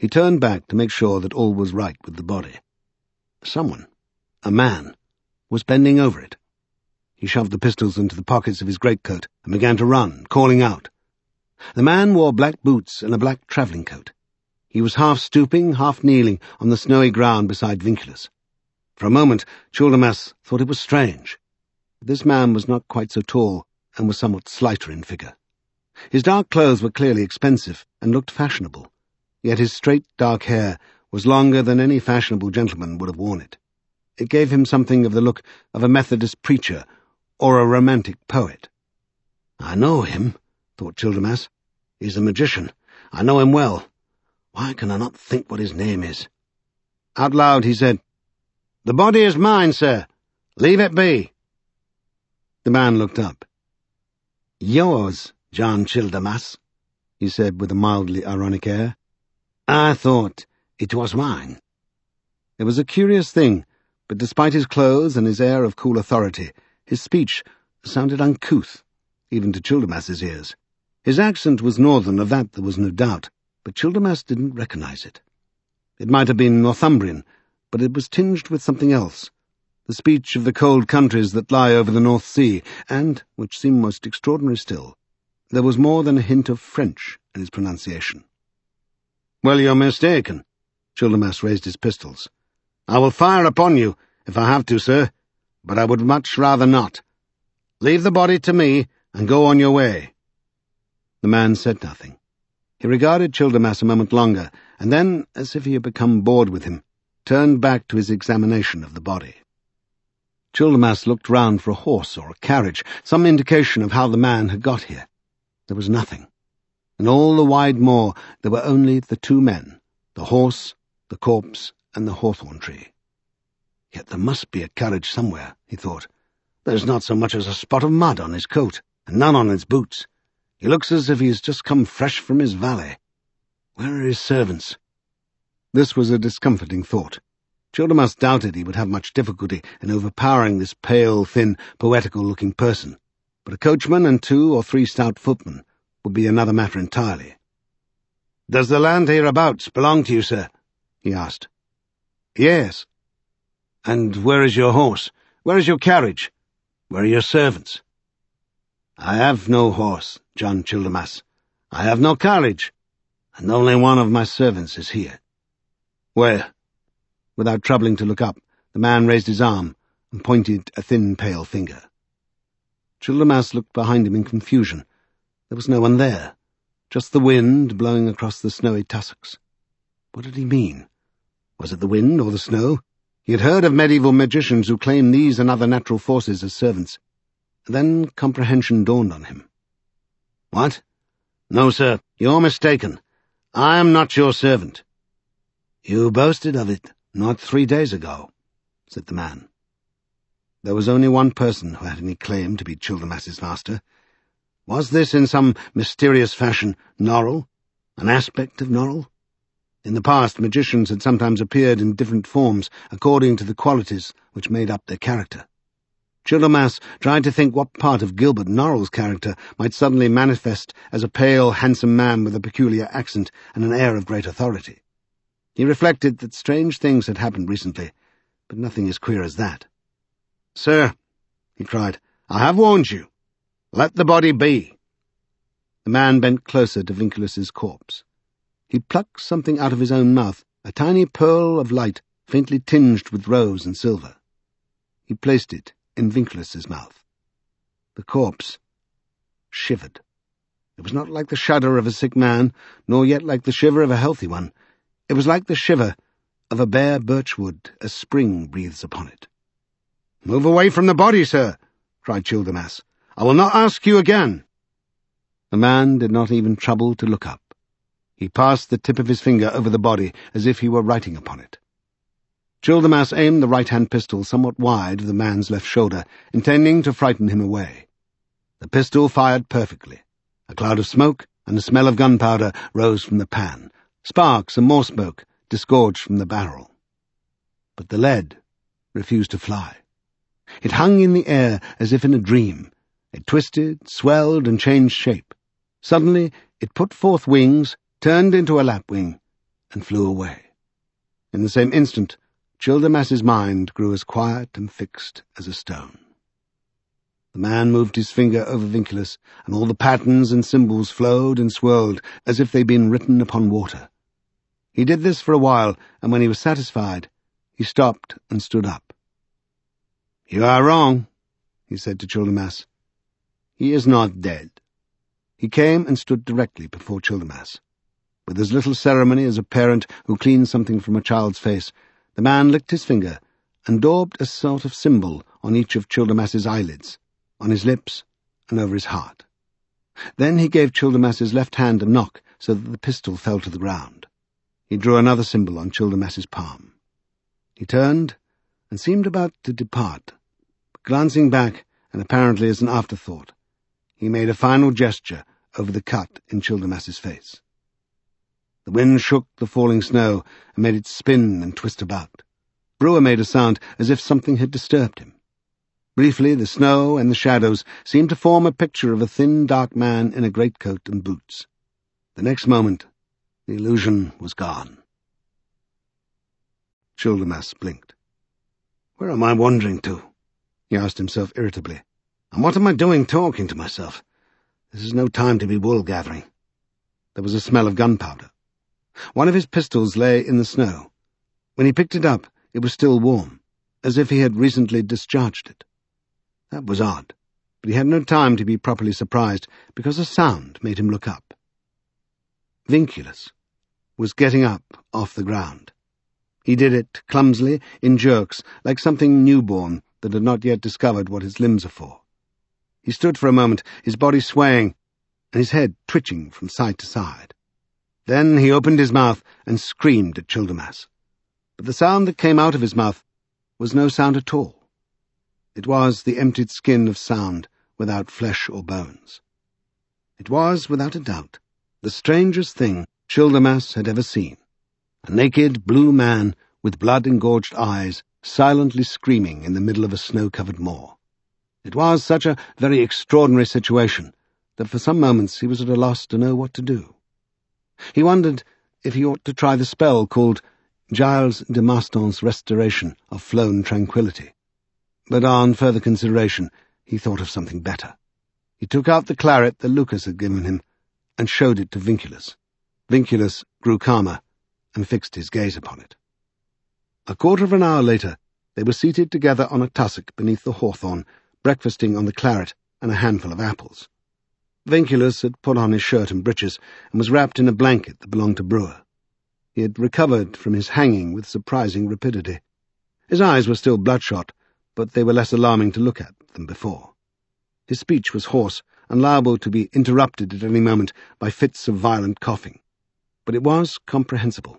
He turned back to make sure that all was right with the body. Someone, a man, was bending over it. He shoved the pistols into the pockets of his greatcoat and began to run, calling out. The man wore black boots and a black travelling coat. He was half stooping, half kneeling on the snowy ground beside Vinculus. For a moment, Childermas thought it was strange. This man was not quite so tall and was somewhat slighter in figure. His dark clothes were clearly expensive and looked fashionable, yet his straight dark hair was longer than any fashionable gentleman would have worn it. It gave him something of the look of a Methodist preacher or a romantic poet. "I know him," thought Childermas. "He's a magician. I know him well. Why can I not think what his name is?" Out loud he said, "The body is mine, sir. Leave it be." The man looked up. "Yours, John Childermas," he said with a mildly ironic air. "I thought it was mine." It was a curious thing, but despite his clothes and his air of cool authority, his speech sounded uncouth, even to Childermas's ears. His accent was northern, of that there was no doubt, but Childermas didn't recognize it. It might have been Northumbrian, but it was tinged with something else, the speech of the cold countries that lie over the North Sea, and, which seemed most extraordinary still, there was more than a hint of French in his pronunciation. "Well, you're mistaken." Childermas raised his pistols. "I will fire upon you, if I have to, sir, but I would much rather not. Leave the body to me, and go on your way." The man said nothing. He regarded Childermas a moment longer, and then, as if he had become bored with him, turned back to his examination of the body. Childermas looked round for a horse or a carriage, some indication of how the man had got here. There was nothing. In all the wide moor there were only the two men, the horse, the corpse, and the hawthorn tree. Yet there must be a carriage somewhere, he thought. There's not so much as a spot of mud on his coat, and none on his boots. He looks as if he has just come fresh from his valet. Where are his servants? This was a discomforting thought. Childermas doubted he would have much difficulty in overpowering this pale, thin, poetical-looking person, but a coachman and 2 or 3 stout footmen would be another matter entirely. "Does the land hereabouts belong to you, sir?" he asked. "Yes." "And where is your horse? Where is your carriage? Where are your servants?" "I have no horse, John Childermas. I have no carriage, and only one of my servants is here." "Where?" Without troubling to look up, the man raised his arm and pointed a thin, pale finger. Childermas looked behind him in confusion. There was no one there, just the wind blowing across the snowy tussocks. What did he mean? Was it the wind or the snow? He had heard of medieval magicians who claimed these and other natural forces as servants. Then comprehension dawned on him. "What? No, sir, you're mistaken. I am not your servant." "You boasted of it not 3 days ago," said the man. There was only one person who had any claim to be Childermas's master. Was this, in some mysterious fashion, Norrell? An aspect of Norrell? In the past, magicians had sometimes appeared in different forms according to the qualities which made up their character. Childermas tried to think what part of Gilbert Norrell's character might suddenly manifest as a pale, handsome man with a peculiar accent and an air of great authority. He reflected that strange things had happened recently, but nothing as queer as that. "Sir," he cried, "I have warned you. Let the body be." The man bent closer to Vinculus's corpse. He plucked something out of his own mouth, a tiny pearl of light faintly tinged with rose and silver. He placed it in Vinculus's mouth. The corpse shivered. It was not like the shudder of a sick man, nor yet like the shiver of a healthy one. It was like the shiver of a bare birchwood as spring breathes upon it. "Move away from the body, sir," cried Childermas. "I will not ask you again." The man did not even trouble to look up. He passed the tip of his finger over the body as if he were writing upon it. Childermas aimed the right-hand pistol somewhat wide of the man's left shoulder, intending to frighten him away. The pistol fired perfectly. A cloud of smoke and the smell of gunpowder rose from the pan. Sparks and more smoke disgorged from the barrel. But the lead refused to fly. It hung in the air as if in a dream. It twisted, swelled, and changed shape. Suddenly it put forth wings, turned into a lapwing, and flew away. In the same instant, Childermas's mind grew as quiet and fixed as a stone. The man moved his finger over Vinculus, and all the patterns and symbols flowed and swirled as if they'd been written upon water. He did this for a while, and when he was satisfied, he stopped and stood up. "You are wrong," he said to Childermas. "He is not dead." He came and stood directly before Childermas. With as little ceremony as a parent who cleans something from a child's face, the man licked his finger and daubed a sort of symbol on each of Childermas's eyelids, on his lips, and over his heart. Then he gave Childermas's left hand a knock so that the pistol fell to the ground. He drew another symbol on Childermas's palm. He turned and seemed about to depart, but glancing back, and apparently as an afterthought, he made a final gesture over the cut in Childermas's face. The wind shook the falling snow and made it spin and twist about. Brewer made a sound as if something had disturbed him. Briefly, the snow and the shadows seemed to form a picture of a thin, dark man in a greatcoat and boots. The next moment, the illusion was gone. Childermas blinked. "Where am I wandering to?" he asked himself irritably. "And what am I doing talking to myself? This is no time to be wool-gathering." There was a smell of gunpowder. One of his pistols lay in the snow. When he picked it up, it was still warm, as if he had recently discharged it. That was odd, but he had no time to be properly surprised, because a sound made him look up. Vinculus was getting up off the ground. He did it clumsily, in jerks, like something newborn that had not yet discovered what its limbs are for. He stood for a moment, his body swaying, and his head twitching from side to side. Then he opened his mouth and screamed at Childermas. But the sound that came out of his mouth was no sound at all. It was the emptied skin of sound without flesh or bones. It was, without a doubt, the strangest thing Childermas had ever seen. A naked blue man with blood-engorged eyes silently screaming in the middle of a snow-covered moor. It was such a very extraordinary situation that for some moments he was at a loss to know what to do. He wondered if he ought to try the spell called Giles de Maston's Restoration of Flown Tranquillity. But on further consideration, he thought of something better. He took out the claret that Lucas had given him and showed it to Vinculus. Vinculus grew calmer and fixed his gaze upon it. A quarter of an hour later, they were seated together on a tussock beneath the hawthorn, breakfasting on the claret and a handful of apples. Vinculus had put on his shirt and breeches and was wrapped in a blanket that belonged to Brewer. He had recovered from his hanging with surprising rapidity. His eyes were still bloodshot, but they were less alarming to look at than before. His speech was hoarse and liable to be interrupted at any moment by fits of violent coughing, but it was comprehensible.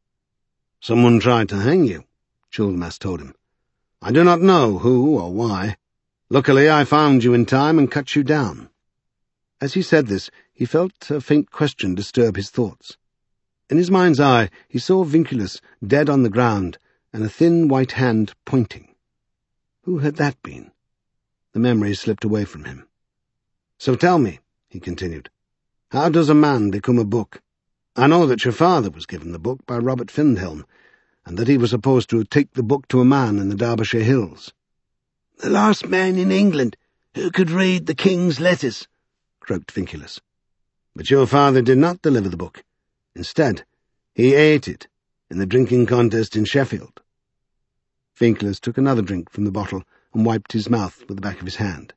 "Someone tried to hang you," Childermas told him. "I do not know who or why. Luckily I found you in time and cut you down." As he said this, he felt a faint question disturb his thoughts. In his mind's eye, he saw Vinculus dead on the ground and a thin white hand pointing. Who had that been? The memory slipped away from him. "So tell me," he continued, "how does a man become a book? I know that your father was given the book by Robert Findhelm, and that he was supposed to take the book to a man in the Derbyshire hills." "The last man in England who could read the king's letters," croaked Vinculus. "But your father did not deliver the book. Instead, he ate it in the drinking contest in Sheffield." Vinculus took another drink from the bottle and wiped his mouth with the back of his hand.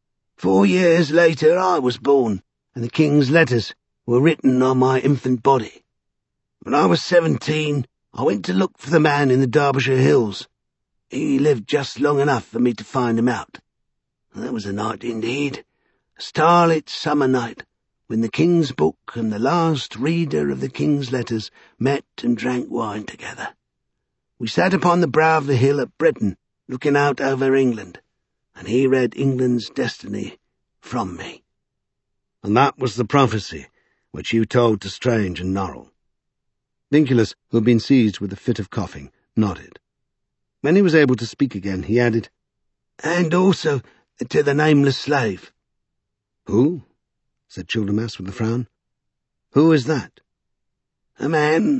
4 years later I was born, and the king's letters were written on my infant body. When I was 17, I went to look for the man in the Derbyshire hills. He lived just long enough for me to find him out. That was a night indeed, a starlit summer night, when the king's book and the last reader of the king's letters met and drank wine together. We sat upon the brow of the hill at Bretton, looking out over England, and he read England's destiny from me." "And that was the prophecy which you told to Strange and Norrell?" Vinculus, who had been seized with a fit of coughing, nodded. When he was able to speak again, he added, "And also to the nameless slave." "Who?" said Childermas with a frown. "Who is that?" "A man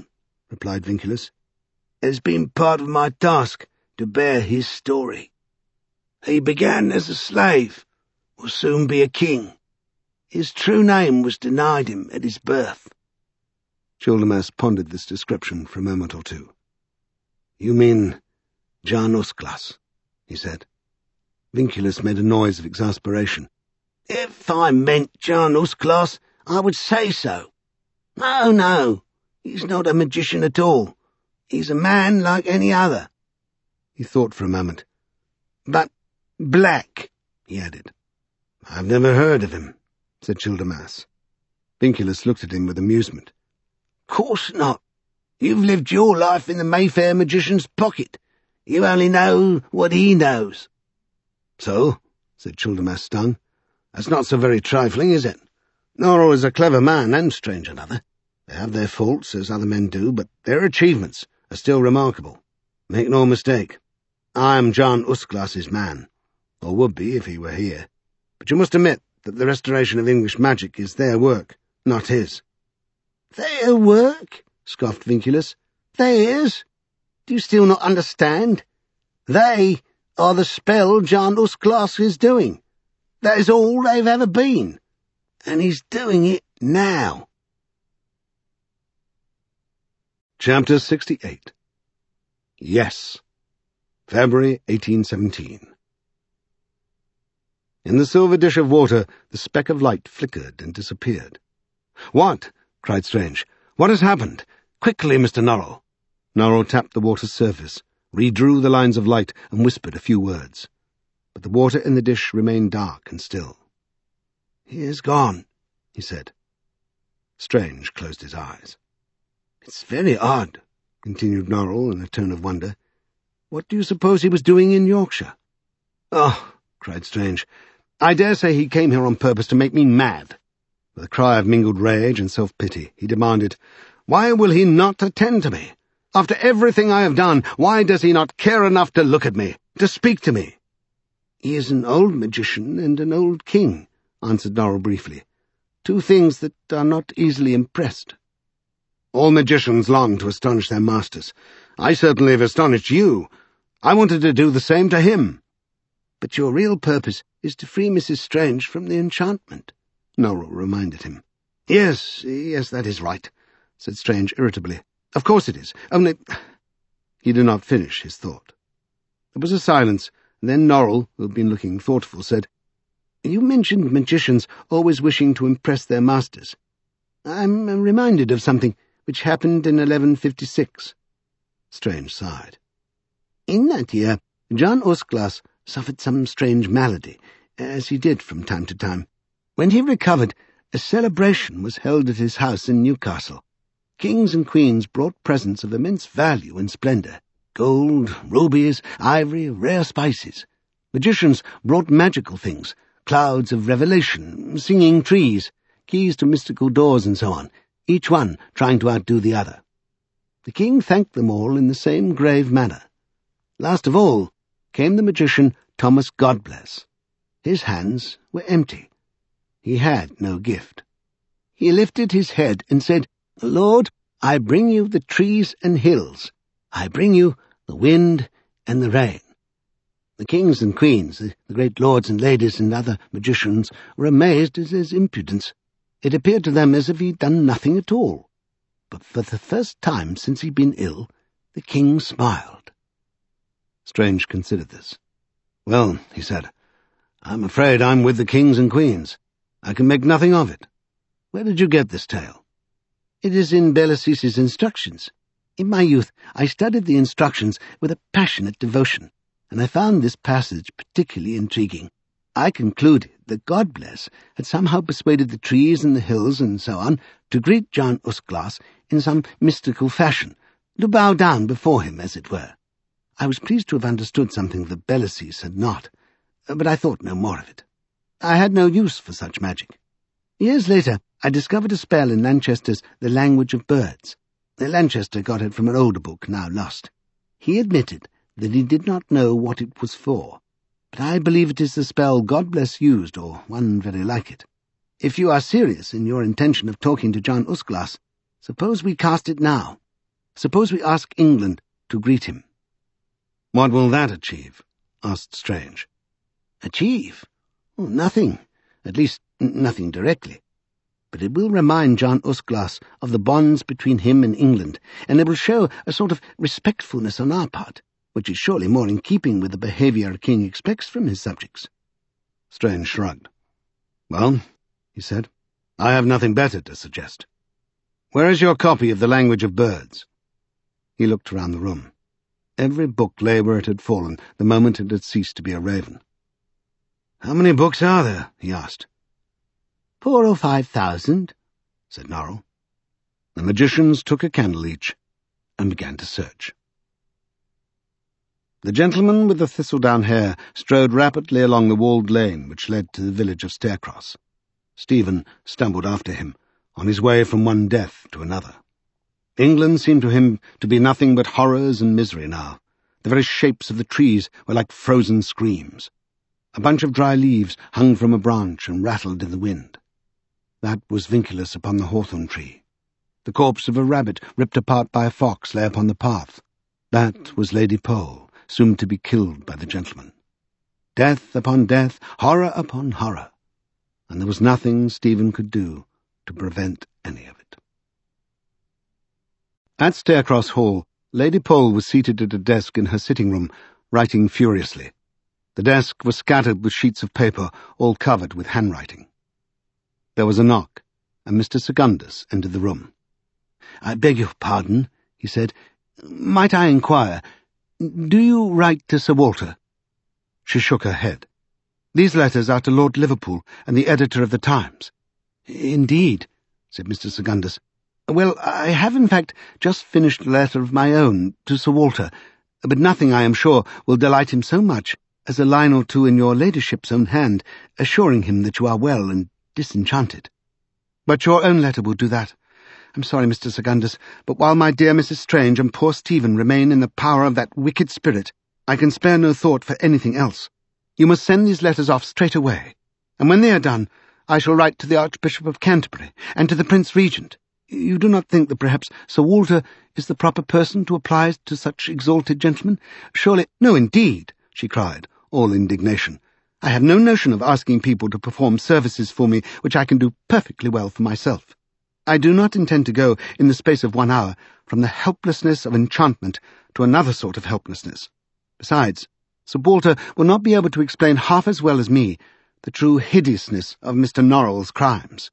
replied Vinculus. "It has been part of my task to bear his story. He began as a slave, will soon be a king. His true name was denied him at his birth." Childemas pondered this description for a moment or two. "You mean Jan Usclas," he said. Vinculus made a noise of exasperation. "If I meant Jan Usclas, I would say so. No, he's not a magician at all. He's a man like any other." He thought for a moment. "But black," he added. "I've never heard of him," said Childemas. Vinculus looked at him with amusement. "Course not. You've lived your life in the Mayfair magician's pocket. You only know what he knows." "So," said Childemas, stung. "That's not so very trifling, is it? Norrell is a clever man, and Strange another. They have their faults, as other men do, but their achievements are still remarkable. Make no mistake, I am Jan Usclas's man, or would be if he were here. But you must admit that the restoration of English magic is their work, not his." "Their work?" scoffed Vinculus. "Theirs? Do you still not understand? They are the spell Jan Usclas is doing. That is all they've ever been. And he's doing it now." Chapter 68. Yes. February 1817. In the silver dish of water, the speck of light flickered and disappeared. "What?" cried Strange. "What has happened? Quickly, Mr. Norrell." Norrell tapped the water's surface, redrew the lines of light, and whispered a few words. But the water in the dish remained dark and still. "He is gone," he said. Strange closed his eyes. "It's very odd," continued Norrell in a tone of wonder. "What do you suppose he was doing in Yorkshire?" "Oh," cried Strange, "I dare say he came here on purpose to make me mad." With a cry of mingled rage and self-pity, he demanded, "Why will he not attend to me? After everything I have done, why does he not care enough to look at me, to speak to me?" "He is an old magician and an old king," answered Norrell briefly. "Two things that are not easily impressed." "All magicians long to astonish their masters. I certainly have astonished you. I wanted to do the same to him." "But your real purpose is to free Mrs. Strange from the enchantment," Norrell reminded him. Yes, that is right," said Strange irritably. "Of course it is. Only—" He did not finish his thought. There was a silence, and then Norrell, who had been looking thoughtful, said, "You mentioned magicians always wishing to impress their masters. I'm reminded of something which happened in 1156. Strange sighed. "In that year, Jan Usclas suffered some strange malady, as he did from time to time. When he recovered, a celebration was held at his house in Newcastle. Kings and queens brought presents of immense value and splendour, gold, rubies, ivory, rare spices. Magicians brought magical things, clouds of revelation, singing trees, keys to mystical doors and so on, each one trying to outdo the other. The king thanked them all in the same grave manner. Last of all came the magician Thomas Godbless. His hands were empty. He had no gift. He lifted his head and said, 'Lord, I bring you the trees and hills. I bring you the wind and the rain.' The kings and queens, the great lords and ladies and other magicians were amazed at his impudence. It appeared to them as if he'd done nothing at all. But for the first time since he'd been ill, the king smiled." Strange considered this. "Well," he said, "I'm afraid I'm with the kings and queens. I can make nothing of it. Where did you get this tale?" "It is in Bellassis's instructions. In my youth I studied the instructions with a passionate devotion, and I found this passage particularly intriguing. I concluded that Godbless had somehow persuaded the trees and the hills and so on to greet Jan Usclas in some mystical fashion, to bow down before him, as it were. I was pleased to have understood something that Bellassys had not, but I thought no more of it. I had no use for such magic. Years later, I discovered a spell in Lanchester's The Language of Birds. Lanchester got it from an older book, now lost. He admitted that he did not know what it was for, but I believe it is the spell Godbless used, or one very like it. If you are serious in your intention of talking to Jan Usclas, suppose we cast it now. Suppose we ask England to greet him." "What will that achieve?" asked Strange. "Achieve? Oh, nothing. At least, nothing directly. But it will remind John Usglas of the bonds between him and England, and it will show a sort of respectfulness on our part, which is surely more in keeping with the behaviour a king expects from his subjects." Strange shrugged. "Well," he said, "I have nothing better to suggest. Where is your copy of The Language of Birds?" He looked around the room. Every book lay where it had fallen the moment it had ceased to be a raven. "How many books are there?" he asked. 4,000 or 5,000, said Norrell. The magicians took a candle each and began to search. The gentleman with the thistledown hair strode rapidly along the walled lane which led to the village of Staircross. Stephen stumbled after him, on his way from one death to another. England seemed to him to be nothing but horrors and misery now. The very shapes of the trees were like frozen screams. A bunch of dry leaves hung from a branch and rattled in the wind. That was Vinculus upon the hawthorn tree. The corpse of a rabbit ripped apart by a fox lay upon the path. That was Lady Pole, soon to be killed by the gentleman. Death upon death, horror upon horror, and there was nothing Stephen could do to prevent any of it. At Staircross Hall, Lady Pole was seated at a desk in her sitting-room, writing furiously. The desk was scattered with sheets of paper, all covered with handwriting. There was a knock, and Mr. Secundus entered the room. "I beg your pardon," he said. "Might I inquire, do you write to Sir Walter?" She shook her head. "These letters are to Lord Liverpool and the editor of the Times." "Indeed," said Mr. Secundus. "Well, I have in fact just finished a letter of my own to Sir Walter, but nothing, I am sure, will delight him so much as a line or two in your ladyship's own hand, assuring him that you are well and disenchanted." "But your own letter will do that. I'm sorry, Mr. Secundus, but while my dear Mrs. Strange and poor Stephen remain in the power of that wicked spirit, I can spare no thought for anything else. You must send these letters off straight away, and when they are done, I shall write to the Archbishop of Canterbury and to the Prince Regent. You do not think that perhaps Sir Walter is the proper person to apply to such exalted gentlemen? Surely—" "No, indeed," she cried, all indignation. "I have no notion of asking people to perform services for me which I can do perfectly well for myself. I do not intend to go, in the space of 1 hour, from the helplessness of enchantment to another sort of helplessness. Besides, Sir Walter will not be able to explain half as well as me the true hideousness of Mr. Norrell's crimes."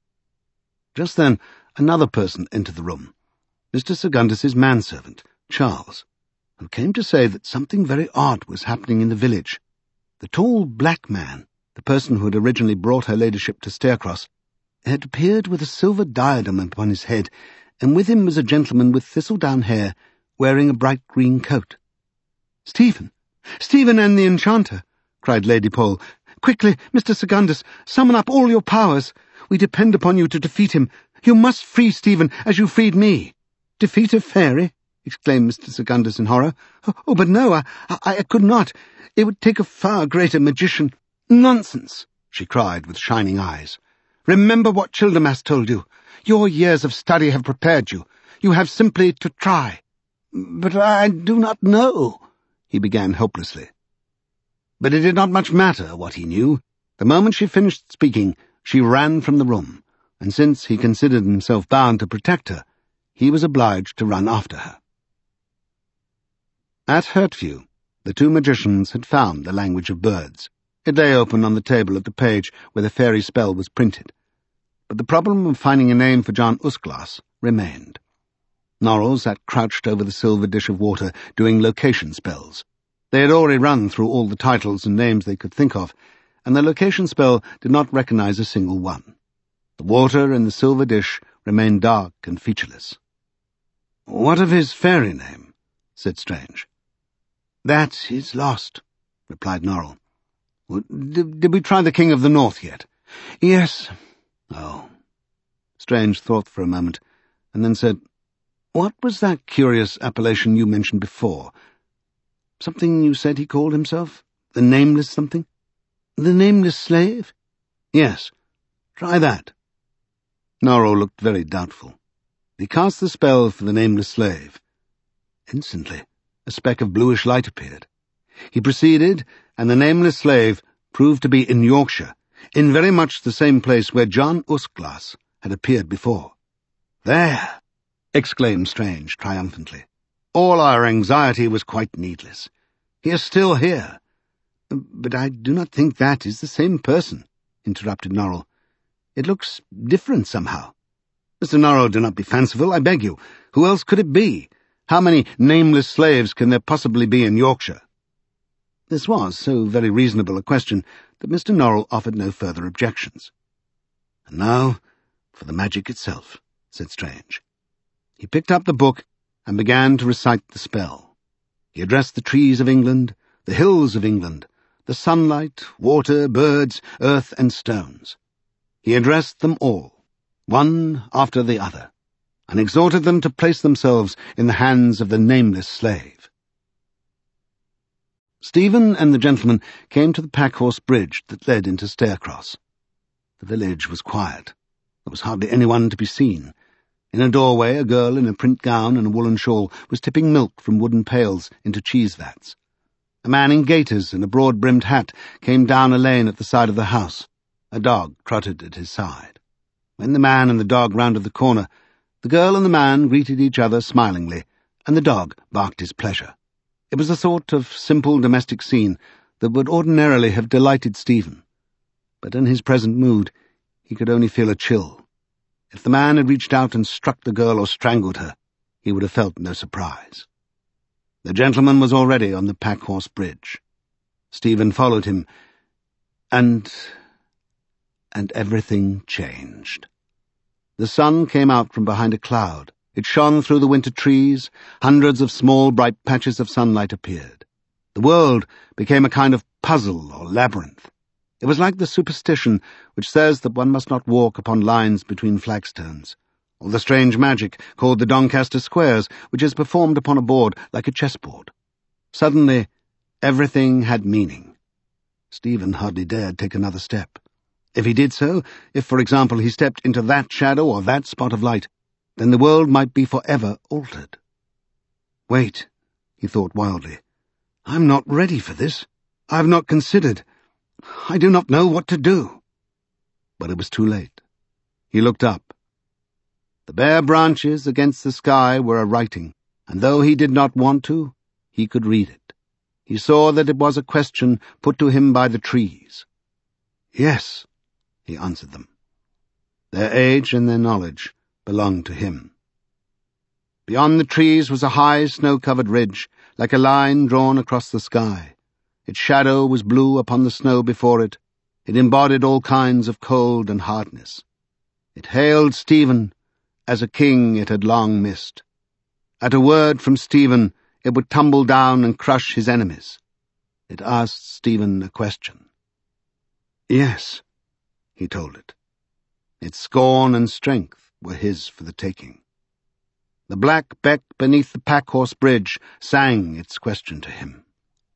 Just then another person entered the room, Mr. Secundus's manservant, Charles, who came to say that something very odd was happening in the village. The tall black man, the person who had originally brought her ladyship to Staircross, had appeared with a silver diadem upon his head, and with him was a gentleman with thistledown hair, wearing a bright green coat. "Stephen! Stephen and the enchanter!" cried Lady Pole. "Quickly, Mr. Secundus, summon up all your powers. We depend upon you to defeat him. You must free Stephen as you freed me." "Defeat a fairy?" exclaimed Mr. Secundus in horror. "Oh, but no, I could not. It would take a far greater magician." "Nonsense!" she cried with shining eyes. "Remember what Childermas told you. Your years of study have prepared you. You have simply to try." "But I do not know," he began helplessly. But it did not much matter what he knew. The moment she finished speaking, she ran from the room, and since he considered himself bound to protect her, he was obliged to run after her. At Hertview, the two magicians had found The Language of Birds. It lay open on the table at the page where the fairy spell was printed. But the problem of finding a name for John Usglas remained. Norrell sat crouched over the silver dish of water, doing location spells. They had already run through all the titles and names they could think of, and the location spell did not recognize a single one. The water in the silver dish remained dark and featureless. "What of his fairy name?" said Strange. "That is lost," replied Norrell. "Did we try the King of the North yet?" "Yes." "Oh." Strange thought for a moment, and then said, "What was that curious appellation you mentioned before? Something you said he called himself? The Nameless something?" "The Nameless Slave?" "Yes. Try that." Norrell looked very doubtful. He cast the spell for the Nameless Slave, Instantly, a speck of bluish light appeared. He proceeded, and the nameless slave proved to be in Yorkshire, in very much the same place where John Usglas had appeared before. "There!" exclaimed Strange triumphantly. "All our anxiety was quite needless. He is still here." "But I do not think that is the same person," interrupted Norrell. "It looks different somehow." "Mr. Norrell, do not be fanciful, I beg you. Who else could it be? How many nameless slaves can there possibly be in Yorkshire?" This was so very reasonable a question that Mr. Norrell offered no further objections. "And now for the magic itself," said Strange. He picked up the book and began to recite the spell. He addressed the trees of England, the hills of England, the sunlight, water, birds, earth, and stones. He addressed them all, one after the other, and exhorted them to place themselves in the hands of the nameless slave. Stephen and the gentleman came to the Packhorse Bridge that led into Staircross. The village was quiet. There was hardly anyone to be seen. In a doorway, a girl in a print gown and a woolen shawl was tipping milk from wooden pails into cheese vats. A man in gaiters and a broad-brimmed hat came down a lane at the side of the house. A dog trotted at his side. When the man and the dog rounded the corner, the girl and the man greeted each other smilingly, and the dog barked his pleasure. It was a sort of simple domestic scene that would ordinarily have delighted Stephen. But in his present mood, he could only feel a chill. If the man had reached out and struck the girl or strangled her, he would have felt no surprise. The gentleman was already on the Packhorse Bridge. Stephen followed him, and everything changed. The sun came out from behind a cloud. It shone through the winter trees. Hundreds of small, bright patches of sunlight appeared. The world became a kind of puzzle or labyrinth. It was like the superstition which says that one must not walk upon lines between flagstones, or the strange magic called the Doncaster Squares, which is performed upon a board like a chessboard. Suddenly, everything had meaning. Stephen hardly dared take another step. If he did so, if, for example, he stepped into that shadow or that spot of light, then the world might be forever altered. "Wait," he thought wildly. "I'm not ready for this. I've not considered. I do not know what to do." But it was too late. He looked up. The bare branches against the sky were a writing, and though he did not want to, he could read it. He saw that it was a question put to him by the trees. "Yes," he answered them. Their age and their knowledge belonged to him. Beyond the trees was a high, snow-covered ridge, like a line drawn across the sky. Its shadow was blue upon the snow before it. It embodied all kinds of cold and hardness. It hailed Stephen as a king it had long missed. At a word from Stephen, it would tumble down and crush his enemies. It asked Stephen a question. "Yes," he told it. Its scorn and strength were his for the taking. The black beck beneath the Packhorse Bridge sang its question to him.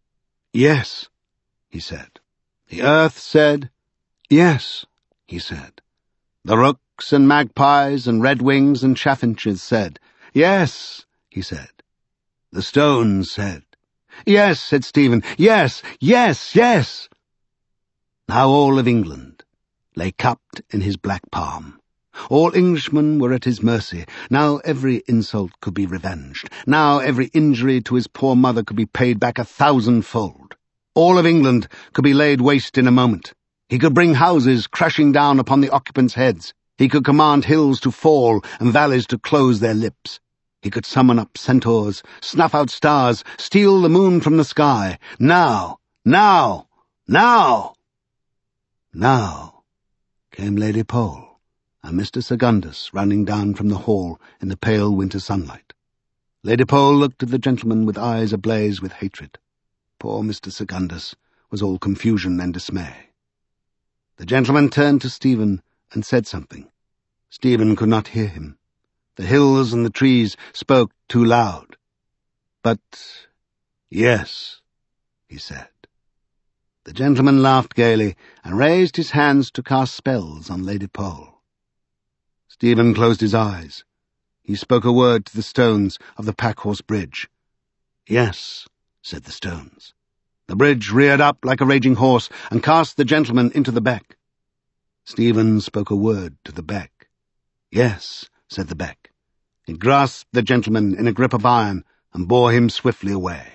"Yes," he said. The earth said, "Yes," he said. The rooks and magpies and redwings and chaffinches said, "Yes," he said. The stones said, "Yes," said Stephen. "Yes, yes, yes." Now all of England lay cupped in his black palm. All Englishmen were at his mercy. Now every insult could be revenged. Now every injury to his poor mother could be paid back 1,000-fold. All of England could be laid waste in a moment. He could bring houses crashing down upon the occupants' heads. He could command hills to fall and valleys to close their lips. He could summon up centaurs, snuff out stars, steal the moon from the sky. Now, now, now! Now came Lady Pole and Mr. Secundus running down from the hall in the pale winter sunlight. Lady Pole looked at the gentleman with eyes ablaze with hatred. Poor Mr. Secundus was all confusion and dismay. The gentleman turned to Stephen and said something. Stephen could not hear him. The hills and the trees spoke too loud. But, "Yes," he said. The gentleman laughed gaily and raised his hands to cast spells on Lady Pole. Stephen closed his eyes. He spoke a word to the stones of the Packhorse Bridge, Yes, said the stones. The bridge reared up like a raging horse and cast the gentleman into the beck. Stephen spoke a word to the beck. Yes, said the beck. It grasped the gentleman in a grip of iron and bore him swiftly away.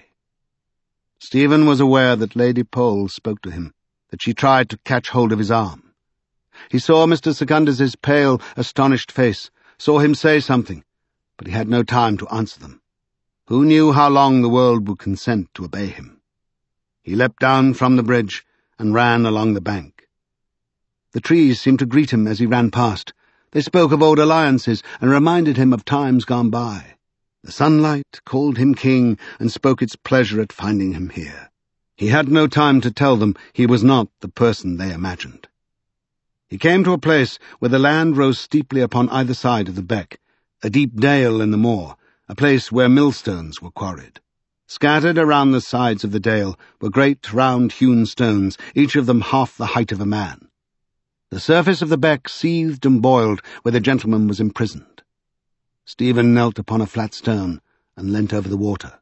Stephen was aware that Lady Pole spoke to him, that she tried to catch hold of his arm. He saw Mr. Secundus's pale, astonished face, saw him say something, but he had no time to answer them. Who knew how long the world would consent to obey him? He leapt down from the bridge and ran along the bank. The trees seemed to greet him as he ran past. They spoke of old alliances and reminded him of times gone by. The sunlight called him king and spoke its pleasure at finding him here. He had no time to tell them he was not the person they imagined. He came to a place where the land rose steeply upon either side of the beck, a deep dale in the moor, a place where millstones were quarried. Scattered around the sides of the dale were great round-hewn stones, each of them half the height of a man. The surface of the beck seethed and boiled where the gentleman was imprisoned. Stephen knelt upon a flat stone and leant over the water.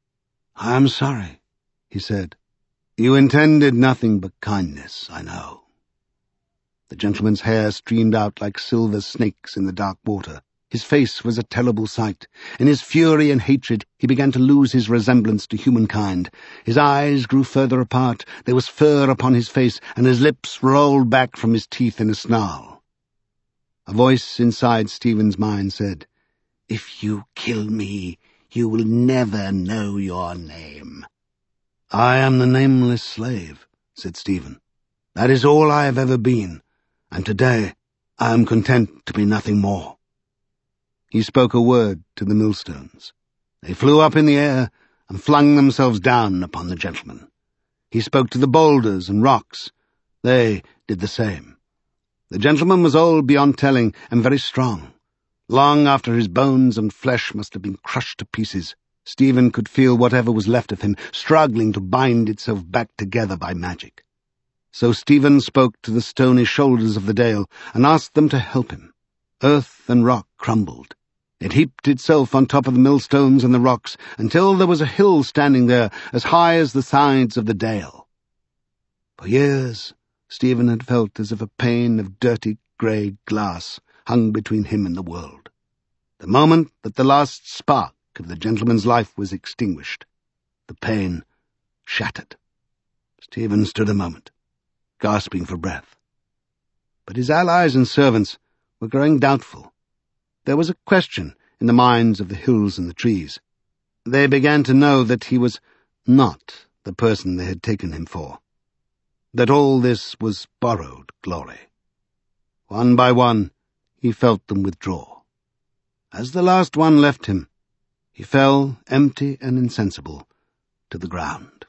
"I am sorry," he said. "You intended nothing but kindness, I know." The gentleman's hair streamed out like silver snakes in the dark water. His face was a terrible sight. In his fury and hatred he began to lose his resemblance to humankind. His eyes grew further apart, there was fur upon his face, and his lips rolled back from his teeth in a snarl. A voice inside Stephen's mind said, "If you kill me, you will never know your name." "I am the nameless slave," said Stephen. "That is all I have ever been, and today I am content to be nothing more." He spoke a word to the millstones. They flew up in the air and flung themselves down upon the gentleman. He spoke to the boulders and rocks. They did the same. The gentleman was old beyond telling and very strong. Long after his bones and flesh must have been crushed to pieces, Stephen could feel whatever was left of him struggling to bind itself back together by magic. So Stephen spoke to the stony shoulders of the dale and asked them to help him. Earth and rock crumbled. It heaped itself on top of the millstones and the rocks until there was a hill standing there as high as the sides of the dale. For years, Stephen had felt as if a pane of dirty grey glass hung between him and the world. The moment that the last spark of the gentleman's life was extinguished, the pane shattered. Stephen stood a moment, gasping for breath. But his allies and servants were growing doubtful. There was a question in the minds of the hills and the trees. They began to know that he was not the person they had taken him for, that all this was borrowed glory. One by one, he felt them withdraw. As the last one left him, he fell, empty and insensible, to the ground.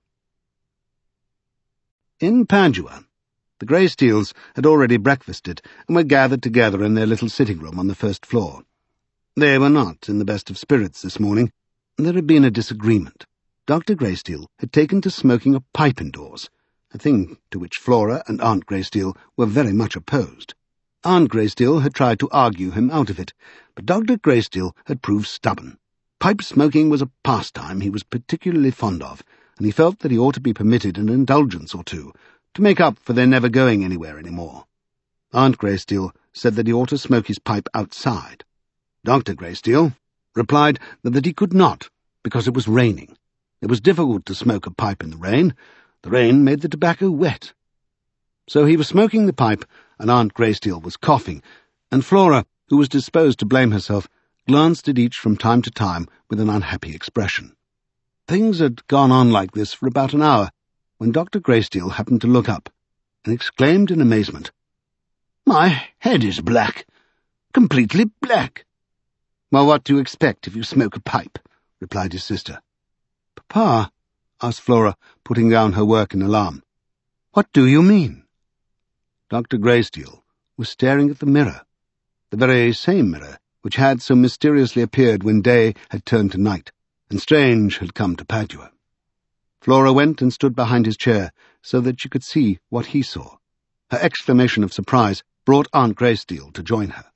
In Padua, the Greysteels had already breakfasted and were gathered together in their little sitting-room on the first floor. They were not in the best of spirits this morning. There had been a disagreement. Dr. Greysteel had taken to smoking a pipe indoors, a thing to which Flora and Aunt Greysteel were very much opposed. Aunt Greysteel had tried to argue him out of it, but Dr. Greysteel had proved stubborn. Pipe smoking was a pastime he was particularly fond of, and he felt that he ought to be permitted an indulgence or two, to make up for their never going anywhere any more. Aunt Greysteel said that he ought to smoke his pipe outside. Dr. Greysteel replied that he could not, because it was raining. It was difficult to smoke a pipe in the rain. The rain made the tobacco wet. So he was smoking the pipe, and Aunt Greysteel was coughing, and Flora, who was disposed to blame herself, glanced at each from time to time with an unhappy expression. Things had gone on like this for about an hour, when Dr. Greysteel happened to look up, and exclaimed in amazement, "My head is black, completely black." "Well, what do you expect if you smoke a pipe?" replied his sister. "Papa," asked Flora, putting down her work in alarm, "what do you mean?" Dr. Greysteel was staring at the mirror, the very same mirror which had so mysteriously appeared when day had turned to night, and strange had come to Padua. Flora went and stood behind his chair so that she could see what he saw. Her exclamation of surprise brought Aunt Greysteel to join her.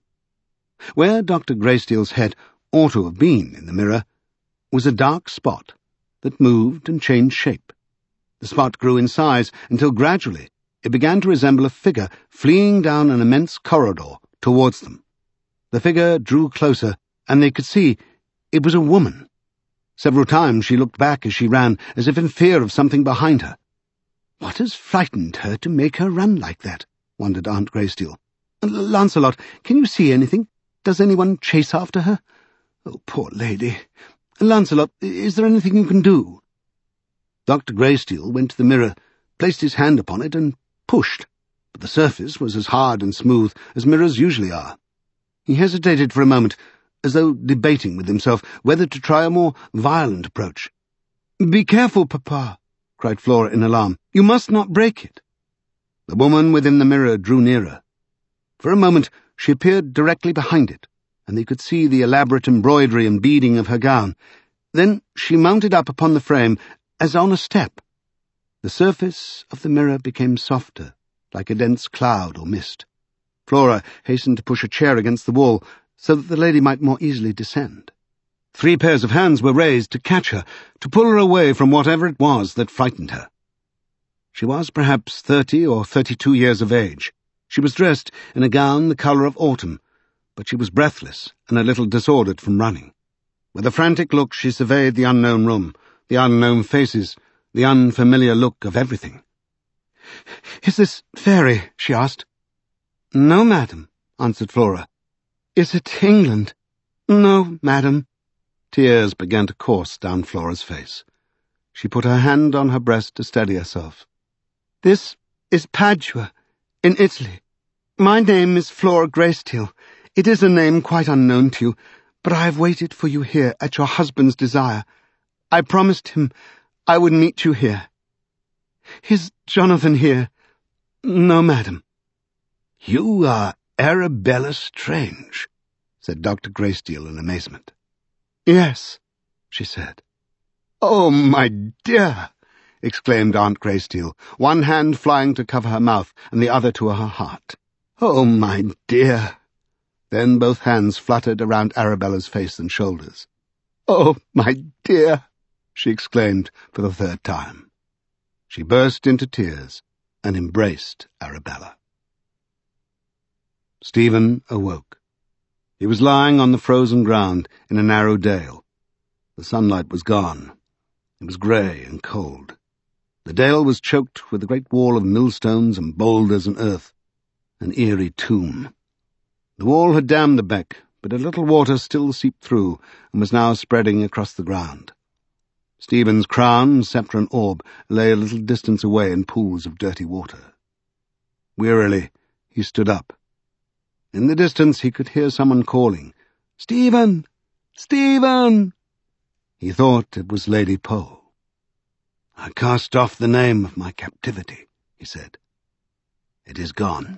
Where Dr. Greysteel's head ought to have been in the mirror was a dark spot, that moved and changed shape. The spot grew in size until gradually it began to resemble a figure fleeing down an immense corridor towards them. The figure drew closer, and they could see it was a woman. Several times she looked back as she ran, as if in fear of something behind her. "What has frightened her to make her run like that?" wondered Aunt Greysteel. "Lancelot, can you see anything? Does anyone chase after her? Oh, poor lady. Lancelot, is there anything you can do?" Dr. Greysteel went to the mirror, placed his hand upon it, and pushed, but the surface was as hard and smooth as mirrors usually are. He hesitated for a moment, as though debating with himself whether to try a more violent approach. "Be careful, Papa," cried Flora in alarm. "You must not break it." The woman within the mirror drew nearer. For a moment she appeared directly behind it, and they could see the elaborate embroidery and beading of her gown. Then she mounted up upon the frame, as on a step. The surface of the mirror became softer, like a dense cloud or mist. Flora hastened to push a chair against the wall, so that the lady might more easily descend. 3 pairs of hands were raised to catch her, to pull her away from whatever it was that frightened her. She was perhaps 30 or 32 years of age. She was dressed in a gown the colour of autumn, but she was breathless and a little disordered from running. With a frantic look she surveyed the unknown room, the unknown faces, the unfamiliar look of everything. "Is this Fairy?" she asked. "No, madam," answered Flora. "Is it England?" "No, madam." Tears began to course down Flora's face. She put her hand on her breast to steady herself. "This is Padua, in Italy. My name is Flora Greysteel. It is a name quite unknown to you, but I have waited for you here at your husband's desire. I promised him I would meet you here. Is Jonathan here?" "No, madam." "You are Arabella Strange," said Dr. Greysteel in amazement. "Yes," she said. "Oh, my dear!" exclaimed Aunt Greysteel, one hand flying to cover her mouth and the other to her heart. "Oh, my dear!" Then both hands fluttered around Arabella's face and shoulders. "Oh, my dear!" she exclaimed for the 3rd time. She burst into tears and embraced Arabella. Stephen awoke. He was lying on the frozen ground in a narrow dale. The sunlight was gone. It was grey and cold. The dale was choked with a great wall of millstones and boulders and earth, an eerie tomb. The wall had dammed the beck, but a little water still seeped through and was now spreading across the ground. Stephen's crown, sceptre and orb lay a little distance away in pools of dirty water. Wearily, he stood up. In the distance he could hear someone calling, "Stephen! Stephen!" He thought it was Lady Pole. "I cast off the name of my captivity," he said. "It is gone."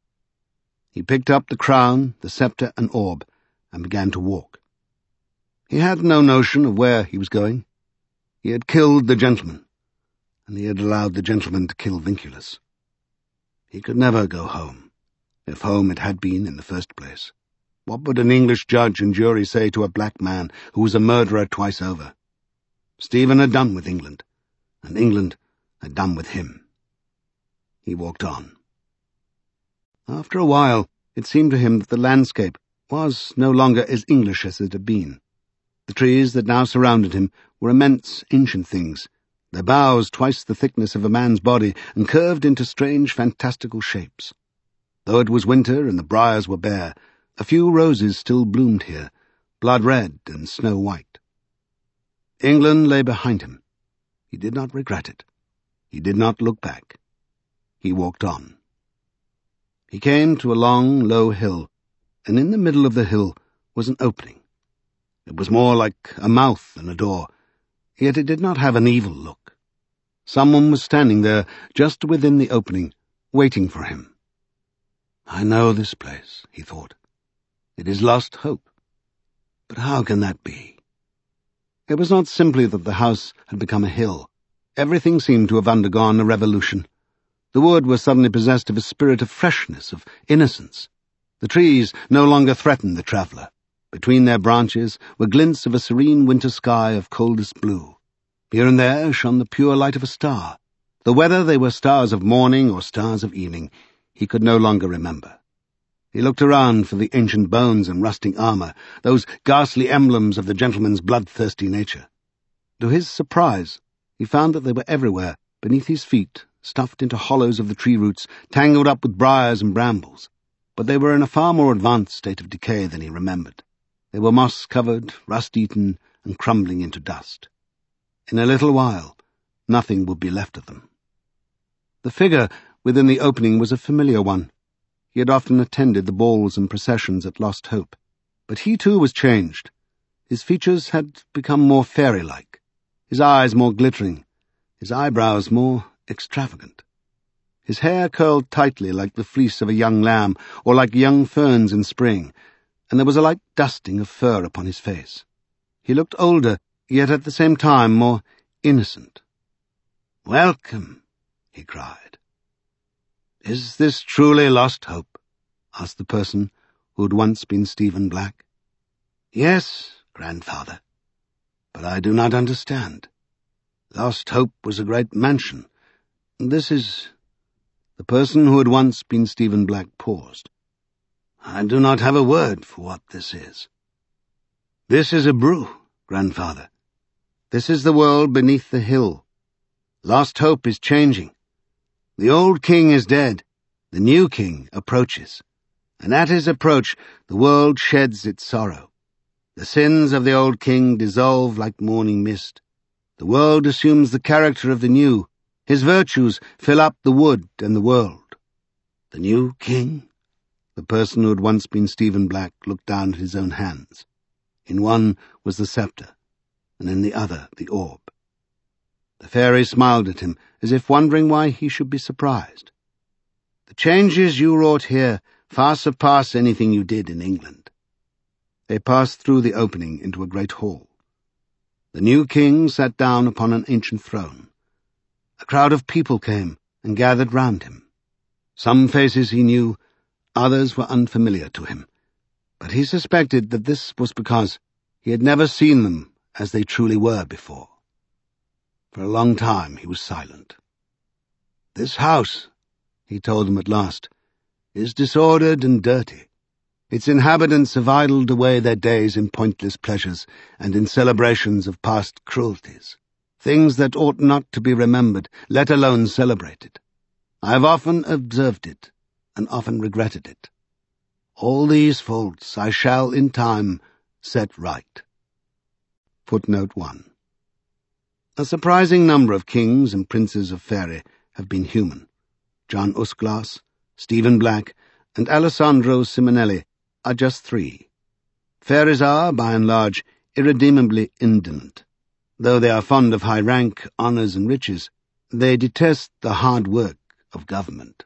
He picked up the crown, the sceptre and orb, and began to walk. He had no notion of where he was going. He had killed the gentleman, and he had allowed the gentleman to kill Vinculus. He could never go home, if home it had been in the first place. What would an English judge and jury say to a black man who was a murderer twice over? Stephen had done with England, and England had done with him. He walked on. After a while, it seemed to him that the landscape was no longer as English as it had been. The trees that now surrounded him were immense, ancient things, their boughs twice the thickness of a man's body and curved into strange, fantastical shapes. Though it was winter and the briars were bare, a few roses still bloomed here, blood-red and snow-white. England lay behind him. He did not regret it. He did not look back. He walked on. He came to a long, low hill, and in the middle of the hill was an opening. It was more like a mouth than a door, yet it did not have an evil look. Someone was standing there, just within the opening, waiting for him. "I know this place," he thought. "It is Lost Hope. But how can that be?" It was not simply that the house had become a hill. Everything seemed to have undergone a revolution. The wood was suddenly possessed of a spirit of freshness, of innocence. The trees no longer threatened the traveller. Between their branches were glints of a serene winter sky of coldest blue. Here and there shone the pure light of a star, though whether they were stars of morning or stars of evening, he could no longer remember. He looked around for the ancient bones and rusting armour, those ghastly emblems of the gentleman's bloodthirsty nature. To his surprise, he found that they were everywhere, beneath his feet, stuffed into hollows of the tree roots, tangled up with briars and brambles. But they were in a far more advanced state of decay than he remembered. They were moss-covered, rust-eaten, and crumbling into dust. In a little while, nothing would be left of them. The figure within the opening was a familiar one. He had often attended the balls and processions at Lost Hope, but he too was changed. His features had become more fairy-like, his eyes more glittering, his eyebrows more extravagant. His hair curled tightly like the fleece of a young lamb, or like young ferns in spring, and there was a light dusting of fur upon his face. He looked older, yet at the same time more innocent. "Welcome," he cried. "Is this truly Lost Hope?" asked the person who had once been Stephen Black. "Yes, grandfather, but I do not understand. Lost Hope was a great mansion. This is—" The person who had once been Stephen Black paused. "I do not have a word for what this is." "This is a brew, grandfather. This is the world beneath the hill. Lost Hope is changing. The old king is dead. The new king approaches. And at his approach, the world sheds its sorrow. The sins of the old king dissolve like morning mist. The world assumes the character of the new. His virtues fill up the wood and the world. The new king?" The person who had once been Stephen Black looked down at his own hands. In one was the sceptre, and in the other the orb. The fairy smiled at him, as if wondering why he should be surprised. "The changes you wrought here far surpass anything you did in England." They passed through the opening into a great hall. The new king sat down upon an ancient throne. A crowd of people came and gathered round him. Some faces he knew, others were unfamiliar to him, but he suspected that this was because he had never seen them as they truly were before. For a long time he was silent. "This house," he told them at last, "is disordered and dirty. Its inhabitants have idled away their days in pointless pleasures and in celebrations of past cruelties, things that ought not to be remembered, let alone celebrated. I have often observed it, and often regretted it. All these faults I shall in time set right." Footnote 1. A surprising number of kings and princes of Faery have been human. John Usglas, Stephen Black, and Alessandro Simonelli are just 3. Fairies are, by and large, irredeemably indolent. Though they are fond of high rank, honours, and riches, they detest the hard work of government.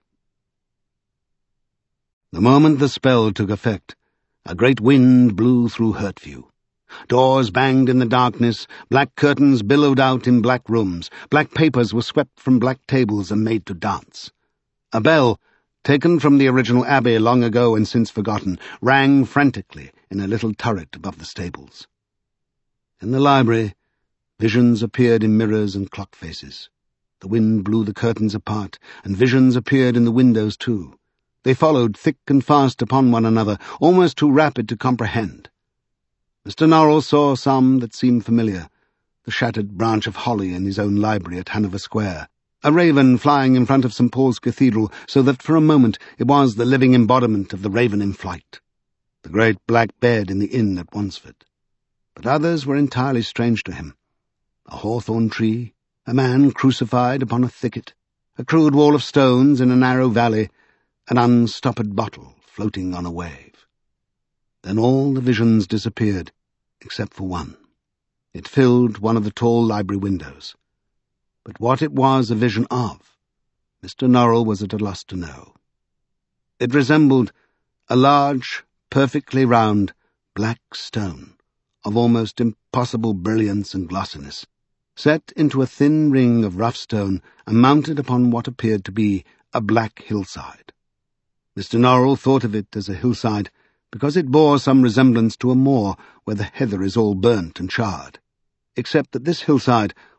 The moment the spell took effect, a great wind blew through Hurtview. Doors banged in the darkness, black curtains billowed out in black rooms, black papers were swept from black tables and made to dance. A bell, taken from the original abbey long ago and since forgotten, rang frantically in a little turret above the stables. In the library, visions appeared in mirrors and clock faces. The wind blew the curtains apart, and visions appeared in the windows too. They followed thick and fast upon one another, almost too rapid to comprehend. Mr. Norrell saw some that seemed familiar, the shattered branch of holly in his own library at Hanover Square, a raven flying in front of St. Paul's Cathedral, so that for a moment it was the living embodiment of the raven in flight, the great black bed in the inn at Wansford. But others were entirely strange to him. A hawthorn tree, a man crucified upon a thicket, a crude wall of stones in a narrow valley, an unstoppered bottle floating on a wave. Then all the visions disappeared, except for one. It filled one of the tall library windows. But what it was a vision of, Mr. Norrell was at a loss to know. It resembled a large, perfectly round, black stone, of almost impossible brilliance and glossiness, set into a thin ring of rough stone and mounted upon what appeared to be a black hillside. Mr. Norrell thought of it as a hillside because it bore some resemblance to a moor where the heather is all burnt and charred, except that this hillside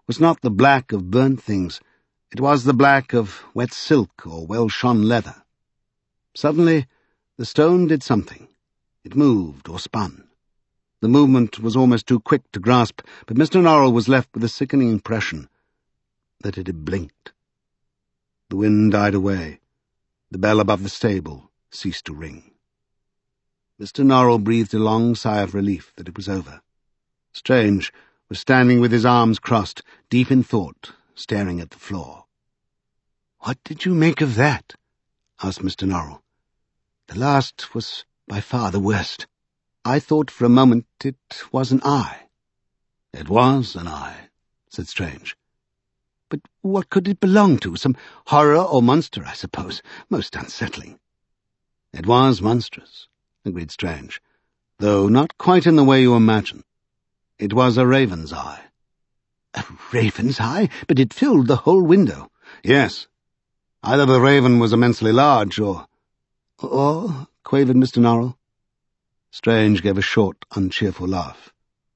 was not the black of burnt things. It was the black of wet silk or well-shone leather. Suddenly, the stone did something. It moved or spun. The movement was almost too quick to grasp, but Mr. Norrell was left with a sickening impression that it had blinked. The wind died away. The bell above the stable ceased to ring. Mr. Norrell breathed a long sigh of relief that it was over. Strange was standing with his arms crossed, deep in thought, staring at the floor. "What did you make of that?" asked Mr. Norrell. "The last was by far the worst. I thought for a moment it was an eye." "It was an eye," said Strange. "But what could it belong to? Some horror or monster, I suppose. Most unsettling." "It was monstrous," agreed Strange, "though not quite in the way you imagine. It was a raven's eye." "A raven's eye? But it filled the whole window." "Yes. Either the raven was immensely large, or—" "Or?" quavered Mr. Norrell. Strange gave a short, uncheerful laugh.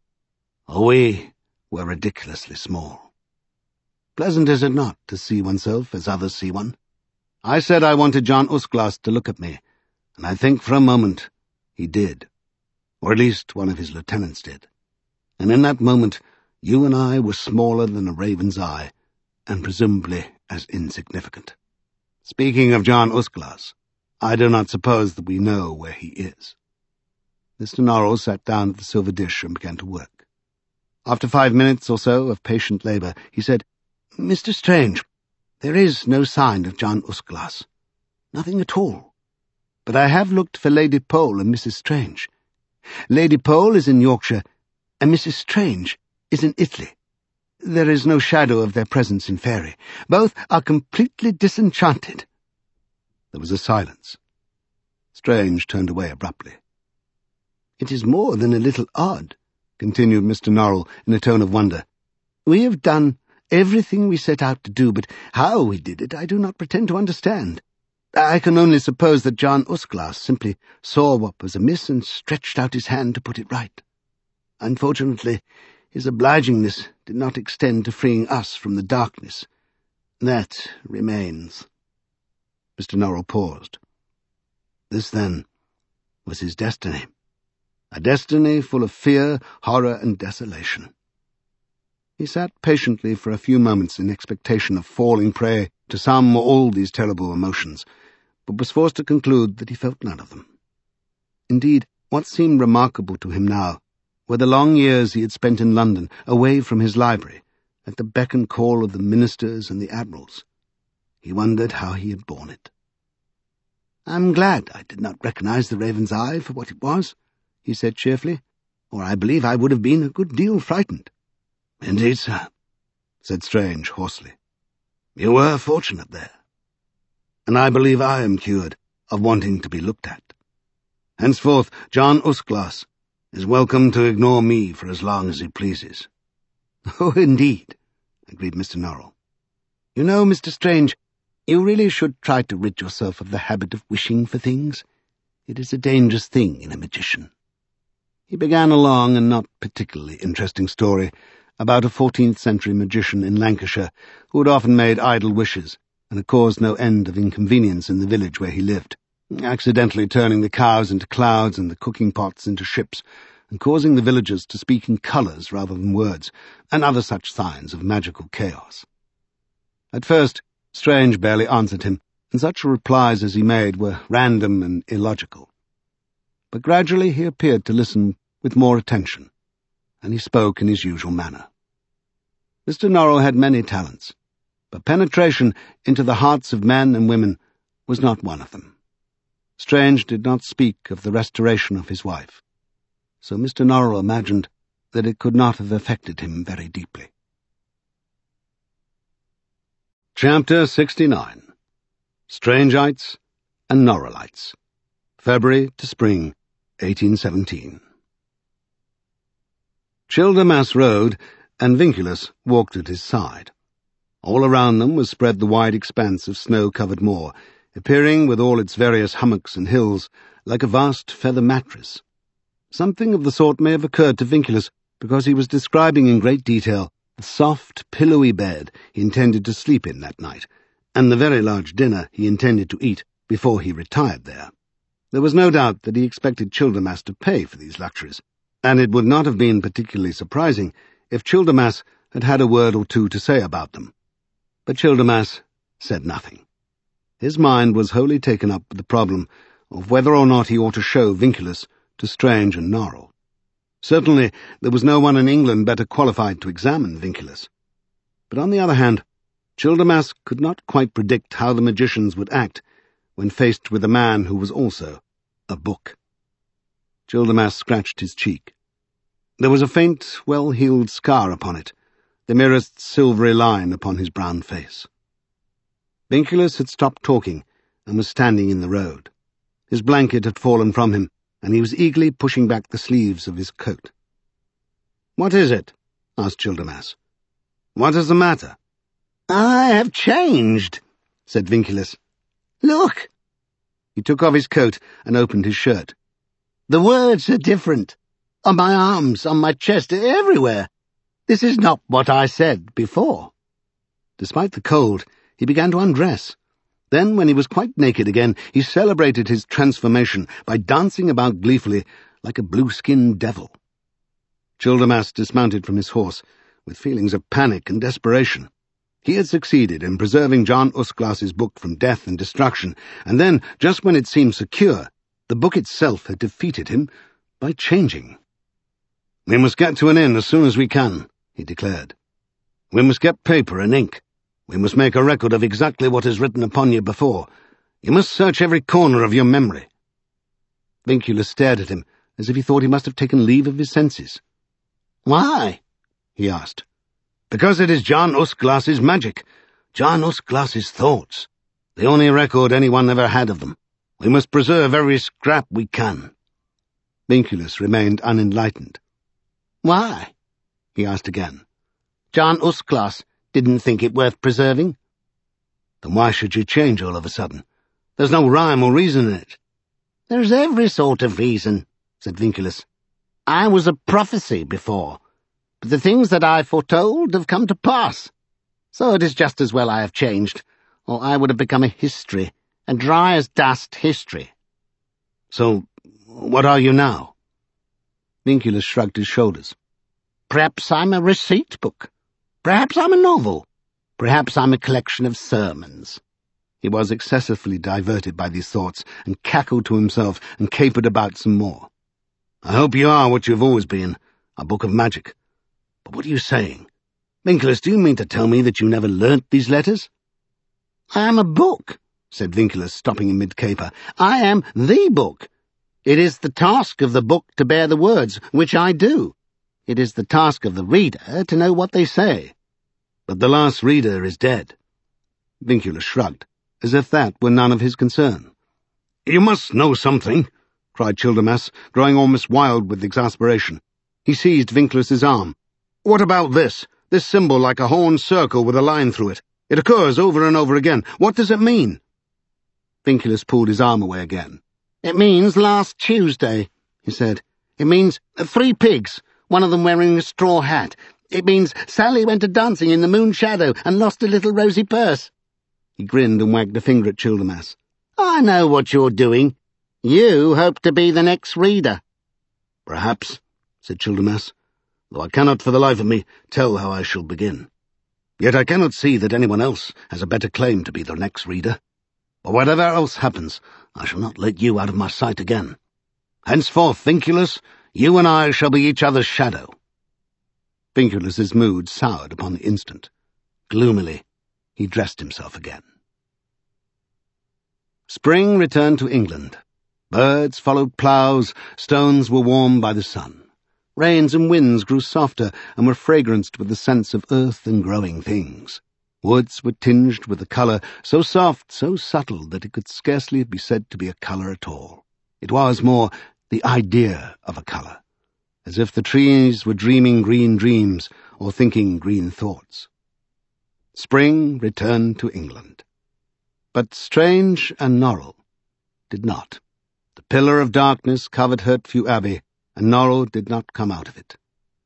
"We were ridiculously small. Pleasant is it not to see oneself as others see one? I said I wanted John Usglas to look at me, and I think for a moment he did, or at least one of his lieutenants did. And in that moment you and I were smaller than a raven's eye, and presumably as insignificant. Speaking of John Usglas, I do not suppose that we know where he is." Mr. Norrell sat down at the silver dish and began to work. After 5 minutes or so of patient labour, he said, "Mr. Strange, there is no sign of John Usglas. Nothing at all. But I have looked for Lady Pole and Mrs. Strange. Lady Pole is in Yorkshire, and Mrs. Strange is in Italy. There is no shadow of their presence in Faery. Both are completely disenchanted." There was a silence. Strange turned away abruptly. "It is more than a little odd," continued Mr. Norrell in a tone of wonder. "We have done everything we set out to do, but how we did it I do not pretend to understand. I can only suppose that John Usglas simply saw what was amiss and stretched out his hand to put it right. Unfortunately, his obligingness did not extend to freeing us from the darkness. That remains." Mr. Norrell paused. This, then, was his destiny. A destiny full of fear, horror, and desolation. He sat patiently for a few moments in expectation of falling prey to some or all these terrible emotions, but was forced to conclude that he felt none of them. Indeed, what seemed remarkable to him now were the long years he had spent in London, away from his library, at the beck and call of the ministers and the admirals. He wondered how he had borne it. "I'm glad I did not recognize the raven's eye for what it was," he said cheerfully, "or I believe I would have been a good deal frightened." "Indeed, sir," said Strange hoarsely. "You were fortunate there. And I believe I am cured of wanting to be looked at. Henceforth, John Usglas is welcome to ignore me for as long as he pleases." "Oh, indeed," agreed Mr. Norrell. "You know, Mr. Strange, you really should try to rid yourself of the habit of wishing for things. It is a dangerous thing in a magician." He began a long and not particularly interesting story about a 14th-century magician in Lancashire who had often made idle wishes and had caused no end of inconvenience in the village where he lived, accidentally turning the cows into clouds and the cooking pots into ships, and causing the villagers to speak in colours rather than words, and other such signs of magical chaos. At first, Strange barely answered him, and such replies as he made were random and illogical. But gradually he appeared to listen with more attention, and he spoke in his usual manner. Mr. Norrell had many talents, but penetration into the hearts of men and women was not one of them. Strange did not speak of the restoration of his wife, so Mr. Norrell imagined that it could not have affected him very deeply. Chapter 69. Strangeites and Norrellites. February to Spring, 1817. Childermas Road, and Vinculus walked at his side. All around them was spread the wide expanse of snow-covered moor, appearing, with all its various hummocks and hills, like a vast feather mattress. Something of the sort may have occurred to Vinculus, because he was describing in great detail the soft, pillowy bed he intended to sleep in that night, and the very large dinner he intended to eat before he retired there. There was no doubt that he expected Childermas to pay for these luxuries, and it would not have been particularly surprising if Childermas had had a word or two to say about them. But Childermas said nothing. His mind was wholly taken up with the problem of whether or not he ought to show Vinculus to Strange and Norrell. Certainly there was no one in England better qualified to examine Vinculus. But on the other hand, Childermas could not quite predict how the magicians would act when faced with a man who was also a book. Childermas scratched his cheek. There was a faint, well-healed scar upon it, the merest silvery line upon his brown face. Vinculus had stopped talking and was standing in the road. His blanket had fallen from him, and he was eagerly pushing back the sleeves of his coat. "What is it?" asked Childermas. "What is the matter?" "I have changed," said Vinculus. "Look." He took off his coat and opened his shirt. "The words are different. On my arms, on my chest, everywhere. This is not what I said before." Despite the cold, he began to undress. Then, when he was quite naked again, he celebrated his transformation by dancing about gleefully like a blue-skinned devil. Childermas dismounted from his horse with feelings of panic and desperation. He had succeeded in preserving John Usglas's book from death and destruction, and then, just when it seemed secure, the book itself had defeated him by changing. "We must get to an inn as soon as we can," he declared. "We must get paper and ink. We must make a record of exactly what is written upon you before. You must search every corner of your memory." Vinculus stared at him as if he thought he must have taken leave of his senses. "Why?" he asked. "Because it is John Usglas's magic, John Usglas's thoughts, the only record anyone ever had of them. We must preserve every scrap we can." Vinculus remained unenlightened. "Why?" he asked again. "John Usglas didn't think it worth preserving." "Then why should you change all of a sudden? There's no rhyme or reason in it." "There's every sort of reason," said Vinculus. "I was a prophecy before, but the things that I foretold have come to pass. So it is just as well I have changed, or I would have become a history, a dry-as-dust history." "So, what are you now?" Vinculus shrugged his shoulders. "Perhaps I'm a receipt book. Perhaps I'm a novel. Perhaps I'm a collection of sermons." He was excessively diverted by these thoughts, and cackled to himself and capered about some more. "I hope you are what you've always been, a book of magic. But what are you saying? Vinculus, do you mean to tell me that you never learnt these letters?" "I am a book," said Vinculus, stopping in mid-caper. "I am the book. It is the task of the book to bear the words, which I do. It is the task of the reader to know what they say." "But the last reader is dead." Vinculus shrugged, as if that were none of his concern. "You must know something," cried Childermas, growing almost wild with exasperation. He seized Vinculus's arm. "What about this symbol like a horn circle with a line through it? It occurs over and over again. What does it mean?" Vinculus pulled his arm away again. "It means last Tuesday," he said. "It means 3 pigs, one of them wearing a straw hat. It means Sally went a-dancing in the moon shadow and lost a little rosy purse." He grinned and wagged a finger at Childermas. "I know what you're doing. You hope to be the next reader." "Perhaps," said Childermas, "though I cannot for the life of me tell how I shall begin. Yet I cannot see that anyone else has a better claim to be the next reader. But whatever else happens, I shall not let you out of my sight again. Henceforth, Vinculus, you and I shall be each other's shadow." Vinculus's mood soured upon the instant. Gloomily, he dressed himself again. Spring returned to England. Birds followed ploughs, stones were warmed by the sun. Rains and winds grew softer and were fragranced with the sense of earth and growing things. Woods were tinged with a colour so soft, so subtle, that it could scarcely be said to be a colour at all. It was more the idea of a colour, as if the trees were dreaming green dreams or thinking green thoughts. Spring returned to England. But Strange and Norrell did not. The pillar of darkness covered Hertford Abbey, and Norrell did not come out of it.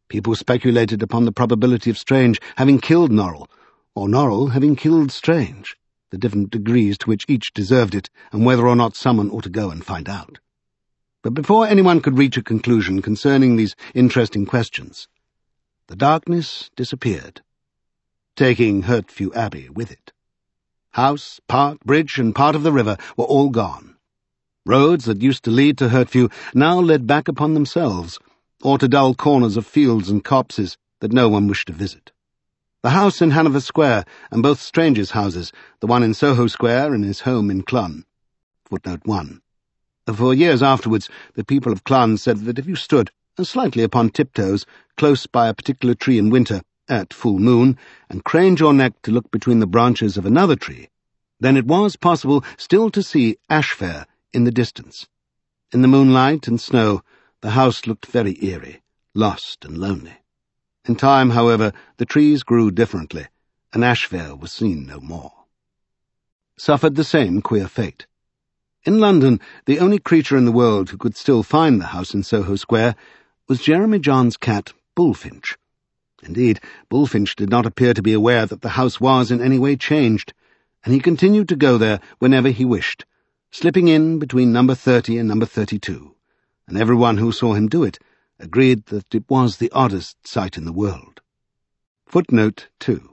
People speculated upon the probability of Strange having killed Norrell, or Norrell having killed Strange, the different degrees to which each deserved it, and whether or not someone ought to go and find out. But before anyone could reach a conclusion concerning these interesting questions, the darkness disappeared, taking Hertfew Abbey with it. House, park, bridge, and part of the river were all gone. Roads that used to lead to Hertfew now led back upon themselves, or to dull corners of fields and copses that no one wished to visit. The house in Hanover Square, and both Strange's houses, the one in Soho Square and his home in Clun. Footnote 1. For years afterwards, the people of Clun said that if you stood, slightly upon tiptoes, close by a particular tree in winter, at full moon, and craned your neck to look between the branches of another tree, then it was possible still to see Ashfair in the distance. In the moonlight and snow, the house looked very eerie, lost and lonely. In time, however, the trees grew differently, and Ashfair was seen no more. Suffered the same queer fate. In London, the only creature in the world who could still find the house in Soho Square was Jeremy John's cat, Bullfinch. Indeed, Bullfinch did not appear to be aware that the house was in any way changed, and he continued to go there whenever he wished, slipping in between number 30 and number 32, and everyone who saw him do it agreed that it was the oddest sight in the world. Footnote 2.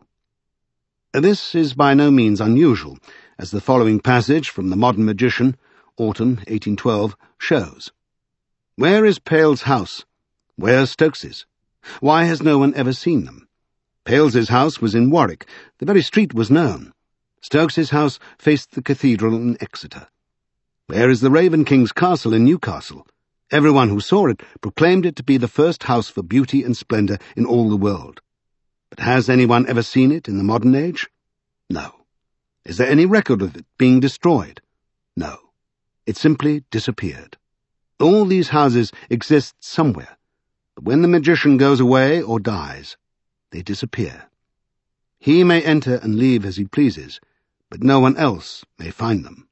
This is by no means unusual, as the following passage from The Modern Magician, Autumn 1812, shows. Where is Pale's house? Where's Stokes's? Why has no one ever seen them? Pales's house was in Warwick. The very street was known. Stokes's house faced the cathedral in Exeter. Where is the Raven King's castle in Newcastle? Everyone who saw it proclaimed it to be the first house for beauty and splendour in all the world. But has anyone ever seen it in the modern age? No. Is there any record of it being destroyed? No. It simply disappeared. All these houses exist somewhere, but when the magician goes away or dies, they disappear. He may enter and leave as he pleases, but no one else may find them.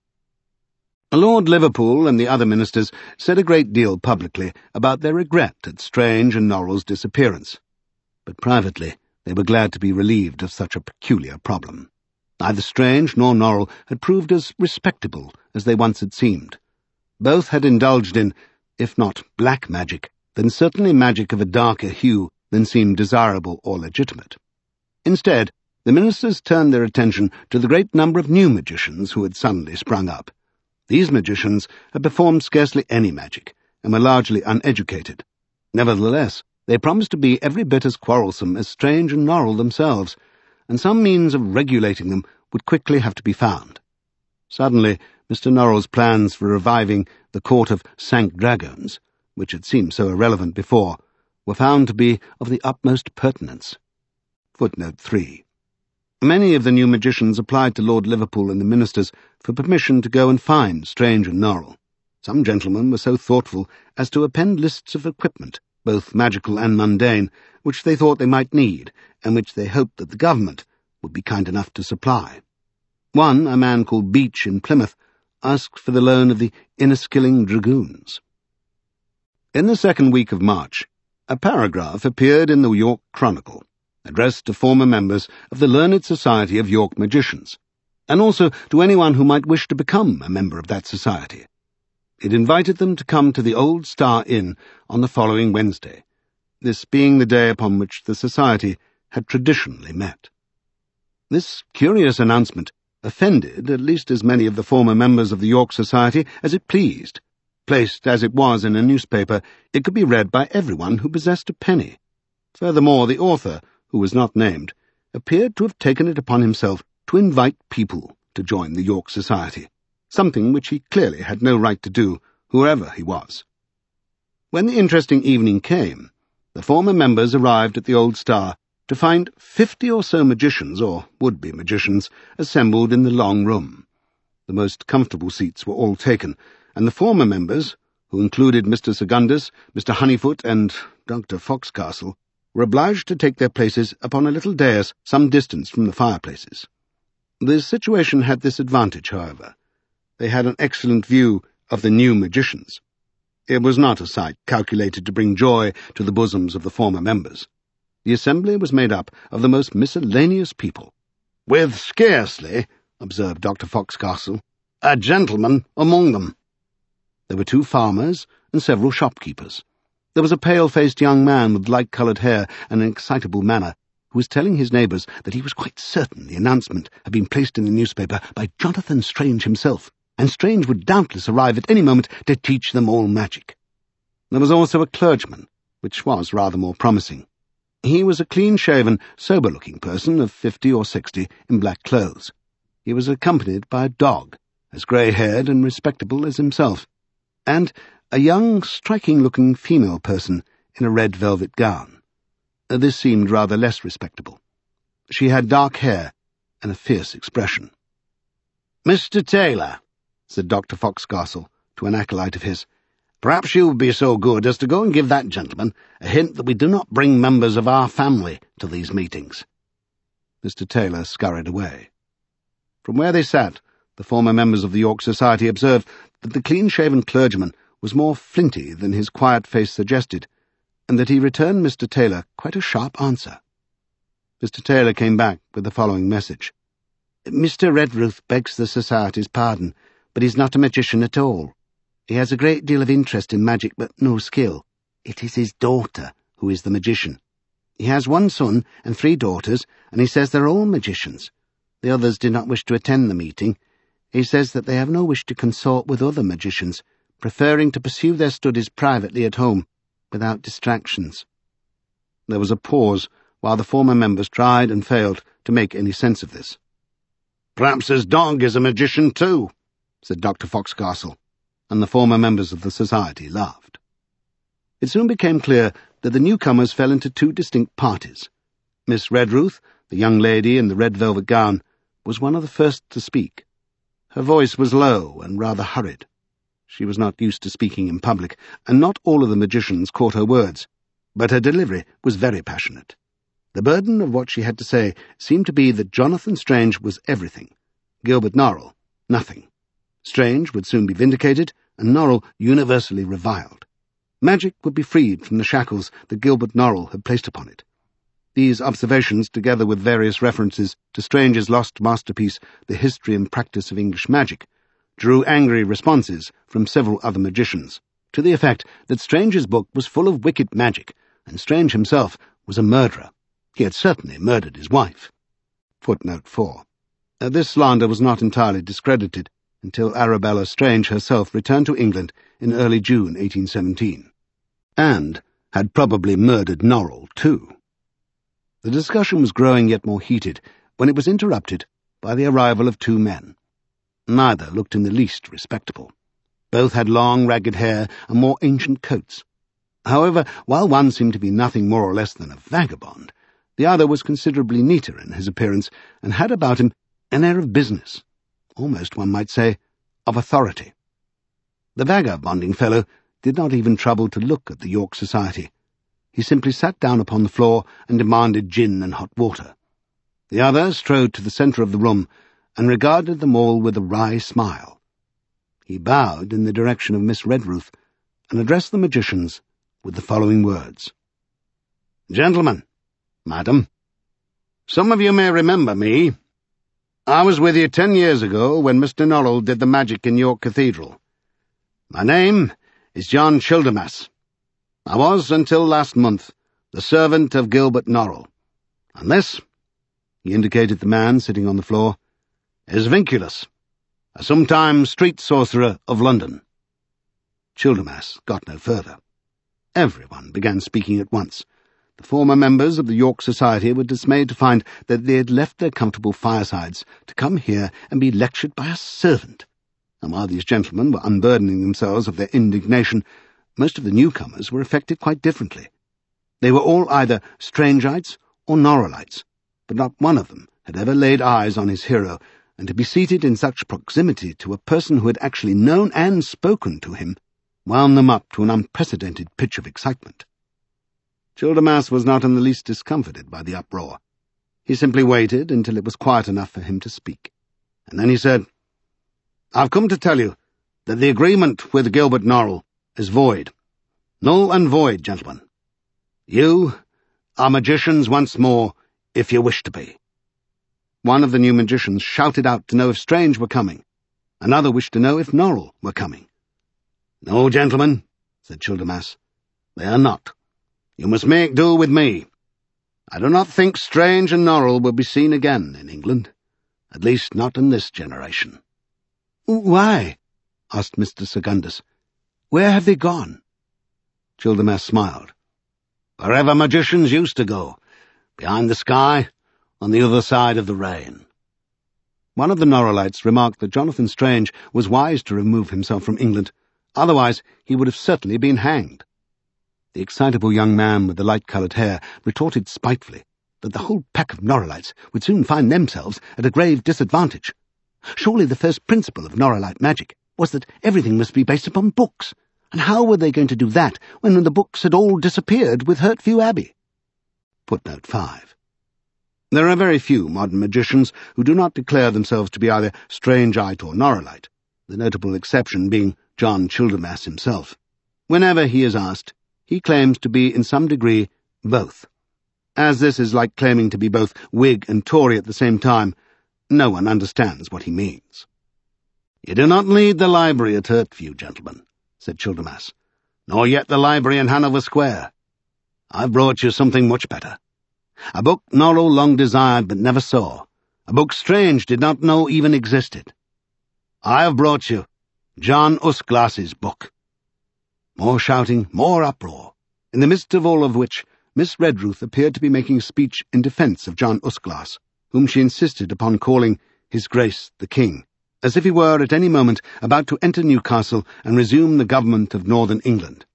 Lord Liverpool and the other ministers said a great deal publicly about their regret at Strange and Norrell's disappearance, but privately they were glad to be relieved of such a peculiar problem. Neither Strange nor Norrell had proved as respectable as they once had seemed. Both had indulged in, if not black magic, then certainly magic of a darker hue than seemed desirable or legitimate. Instead, the ministers turned their attention to the great number of new magicians who had suddenly sprung up. These magicians had performed scarcely any magic, and were largely uneducated. Nevertheless, they promised to be every bit as quarrelsome as Strange and Norrell themselves, and some means of regulating them would quickly have to be found. Suddenly, Mr. Norrell's plans for reviving the Court of St. Dragones, which had seemed so irrelevant before, were found to be of the utmost pertinence. Footnote 3. Many of the new magicians applied to Lord Liverpool and the ministers for permission to go and find Strange and Norrell. Some gentlemen were so thoughtful as to append lists of equipment, both magical and mundane, which they thought they might need, and which they hoped that the government would be kind enough to supply. One, a man called Beach in Plymouth, asked for the loan of the Inniskilling Dragoons. In the second week of March, a paragraph appeared in the York Chronicle, addressed to former members of the Learned Society of York Magicians, and also to anyone who might wish to become a member of that society. It invited them to come to the Old Star Inn on the following Wednesday, this being the day upon which the society had traditionally met. This curious announcement offended at least as many of the former members of the York Society as it pleased. Placed as it was in a newspaper, it could be read by everyone who possessed a penny. Furthermore, the author, who was not named, appeared to have taken it upon himself to invite people to join the York Society, something which he clearly had no right to do, whoever he was. When the interesting evening came, the former members arrived at the Old Star to find 50 or so magicians, or would-be magicians, assembled in the long room. The most comfortable seats were all taken, and the former members, who included Mr. Secundus, Mr. Honeyfoot, and Dr. Foxcastle, were obliged to take their places upon a little dais some distance from the fireplaces. The situation had this advantage, however. They had an excellent view of the new magicians. It was not a sight calculated to bring joy to the bosoms of the former members. The assembly was made up of the most miscellaneous people. "With scarcely," observed Dr. Foxcastle, "a gentleman among them." There were 2 farmers and several shopkeepers. There was a pale-faced young man with light-coloured hair and an excitable manner, who was telling his neighbours that he was quite certain the announcement had been placed in the newspaper by Jonathan Strange himself, and Strange would doubtless arrive at any moment to teach them all magic. There was also a clergyman, which was rather more promising. He was a clean-shaven, sober-looking person of 50 or 60 in black clothes. He was accompanied by a dog, as grey-haired and respectable as himself, and a young, striking-looking female person in a red velvet gown. This seemed rather less respectable. She had dark hair and a fierce expression. "Mr. Taylor," said Dr. Foxcastle to an acolyte of his, "perhaps you would be so good as to go and give that gentleman a hint that we do not bring members of our family to these meetings." Mr. Taylor scurried away. From where they sat, the former members of the York Society observed that the clean-shaven clergyman was more flinty than his quiet face suggested, and that he returned Mr. Taylor quite a sharp answer. Mr. Taylor came back with the following message. "Mr. Redruth begs the Society's pardon, but he's not a magician at all. He has a great deal of interest in magic, but no skill. It is his daughter who is the magician. He has 1 son and 3 daughters, and he says they're all magicians. The others do not wish to attend the meeting. He says that they have no wish to consort with other magicians, preferring to pursue their studies privately at home, without distractions." There was a pause, while the former members tried and failed to make any sense of this. "Perhaps his dog is a magician too," said Dr. Foxcastle, and the former members of the Society laughed. It soon became clear that the newcomers fell into 2 distinct parties. Miss Redruth, the young lady in the red velvet gown, was one of the first to speak. Her voice was low and rather hurried. She was not used to speaking in public, and not all of the magicians caught her words, but her delivery was very passionate. The burden of what she had to say seemed to be that Jonathan Strange was everything, Gilbert Norrell nothing. Strange would soon be vindicated, and Norrell universally reviled. Magic would be freed from the shackles that Gilbert Norrell had placed upon it. These observations, together with various references to Strange's lost masterpiece, The History and Practice of English Magic, drew angry responses from several other magicians, to the effect that Strange's book was full of wicked magic, and Strange himself was a murderer. He had certainly murdered his wife. Footnote 4. This slander was not entirely discredited until Arabella Strange herself returned to England in early June 1817, and had probably murdered Norrell too. The discussion was growing yet more heated when it was interrupted by the arrival of 2 men. Neither looked in the least respectable. Both had long, ragged hair and more ancient coats. However, while one seemed to be nothing more or less than a vagabond, the other was considerably neater in his appearance and had about him an air of business, almost, one might say, of authority. The vagabonding fellow did not even trouble to look at the York Society. He simply sat down upon the floor and demanded gin and hot water. The other strode to the centre of the room and regarded them all with a wry smile. He bowed in the direction of Miss Redruth and addressed the magicians with the following words. "Gentlemen, madam, some of you may remember me. I was with you 10 years ago when Mr. Norrell did the magic in York Cathedral. My name is John Childermas. I was, until last month, the servant of Gilbert Norrell. And this," he indicated the man sitting on the floor, "is Vinculus, a sometime street sorcerer of London." Childermas got no further. Everyone began speaking at once. The former members of the York Society were dismayed to find that they had left their comfortable firesides to come here and be lectured by a servant. And while these gentlemen were unburdening themselves of their indignation, most of the newcomers were affected quite differently. They were all either Strangeites or Norrellites, but not one of them had ever laid eyes on his hero, and to be seated in such proximity to a person who had actually known and spoken to him wound them up to an unprecedented pitch of excitement. Childermas was not in the least discomfited by the uproar. He simply waited until it was quiet enough for him to speak, and then he said, "I've come to tell you that the agreement with Gilbert Norrell is void. Null and void, gentlemen. You are magicians once more, if you wish to be." One of the new magicians shouted out to know if Strange were coming. Another wished to know if Norrell were coming. "No, gentlemen," said Childermas, "they are not. You must make do with me. I do not think Strange and Norrell will be seen again in England, at least not in this generation." "Why?" asked Mr. Secundus. "Where have they gone?" Childermas smiled. "Wherever magicians used to go, behind the sky, on the other side of the rain." One of the Norrellites remarked that Jonathan Strange was wise to remove himself from England, otherwise he would have certainly been hanged. The excitable young man with the light-coloured hair retorted spitefully that the whole pack of Norrellites would soon find themselves at a grave disadvantage. Surely the first principle of Norrellite magic was that everything must be based upon books, and how were they going to do that when the books had all disappeared with Hurtview Abbey? Footnote 5. There are very few modern magicians who do not declare themselves to be either Strangeite or Norrellite, the notable exception being John Childermas himself. Whenever he is asked, he claims to be in some degree both. As this is like claiming to be both Whig and Tory at the same time, no one understands what he means. "You do not need the library at Hurtview, gentlemen," said Childermas, "nor yet the library in Hanover Square. I've brought you something much better. A book Norrell long desired but never saw, a book Strange did not know even existed. I have brought you John Usglas's book." More shouting, more uproar, in the midst of all of which Miss Redruth appeared to be making a speech in defence of John Usglas, whom she insisted upon calling His Grace the King, as if he were at any moment about to enter Newcastle and resume the government of northern England.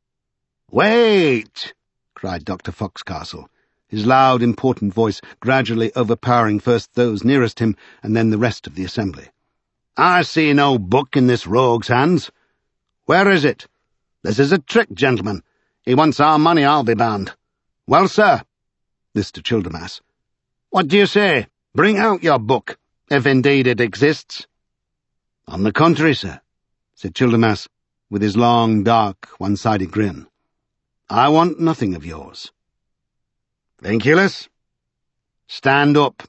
"Wait!" cried Dr. Foxcastle, his loud, important voice gradually overpowering first those nearest him and then the rest of the assembly. "I see no book in this rogue's hands. Where is it? This is a trick, gentlemen. He wants our money, I'll be bound. Well, sir," this to Childermas, "what do you say? Bring out your book, if indeed it exists." "On the contrary, sir," said Childermas, with his long, dark, one-sided grin, "I want nothing of yours. Vinculus, stand up."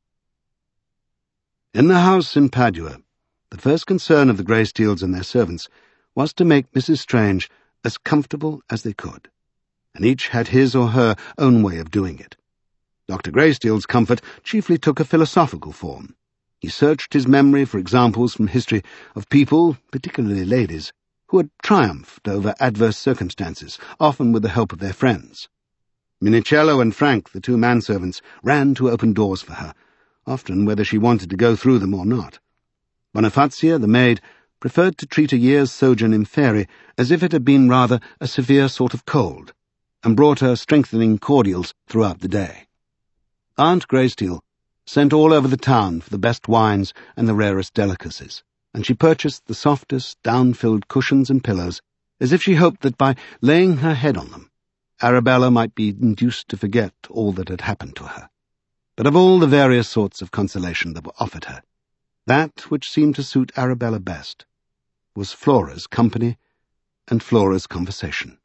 In the house in Padua, the first concern of the Greysteels and their servants was to make Mrs. Strange as comfortable as they could, and each had his or her own way of doing it. Dr. Greysteel's comfort chiefly took a philosophical form. He searched his memory for examples from history of people, particularly ladies, who had triumphed over adverse circumstances, often with the help of their friends. Minicello and Frank, the two manservants, ran to open doors for her, often whether she wanted to go through them or not. Bonifazia, the maid, preferred to treat a year's sojourn in Faery as if it had been rather a severe sort of cold, and brought her strengthening cordials throughout the day. Aunt Greysteel sent all over the town for the best wines and the rarest delicacies, and she purchased the softest, down-filled cushions and pillows, as if she hoped that by laying her head on them, Arabella might be induced to forget all that had happened to her. But of all the various sorts of consolation that were offered her, that which seemed to suit Arabella best was Flora's company and Flora's conversation.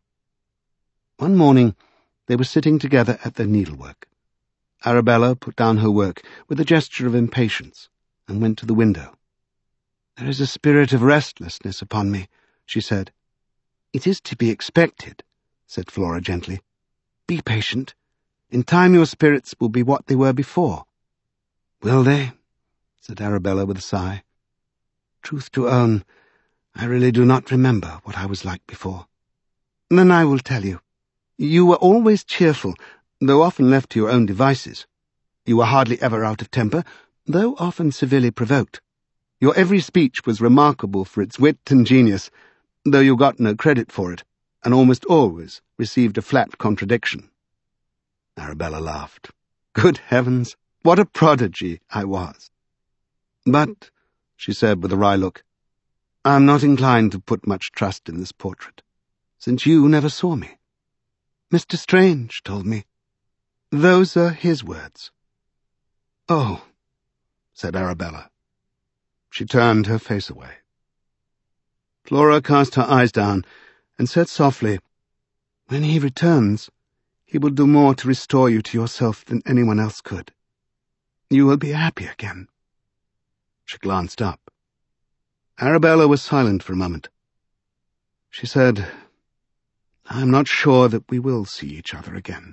One morning they were sitting together at their needlework. Arabella put down her work with a gesture of impatience and went to the window. "There is a spirit of restlessness upon me," she said. "It is to be expected," said Flora gently. "Be patient. In time your spirits will be what they were before." "Will they?" said Arabella with a sigh. "Truth to own, I really do not remember what I was like before." "Then I will tell you. You were always cheerful, though often left to your own devices. You were hardly ever out of temper, though often severely provoked. Your every speech was remarkable for its wit and genius, though you got no credit for it, and almost always received a flat contradiction." Arabella laughed. "Good heavens, what a prodigy I was!" "But," she said with a wry look, "I am not inclined to put much trust in this portrait, since you never saw me. Mr. Strange told me. Those are his words." "Oh," said Arabella. She turned her face away. Flora cast her eyes down and said softly, "When he returns, he will do more to restore you to yourself than anyone else could. You will be happy again." She glanced up. Arabella was silent for a moment. She said, "I am not sure that we will see each other again."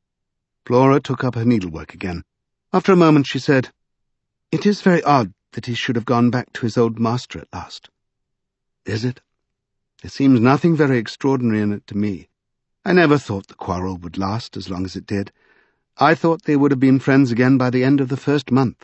Flora took up her needlework again. After a moment she said, "It is very odd that he should have gone back to his old master at last." "Is it? There seems nothing very extraordinary in it to me. I never thought the quarrel would last as long as it did. I thought they would have been friends again by the end of the first month."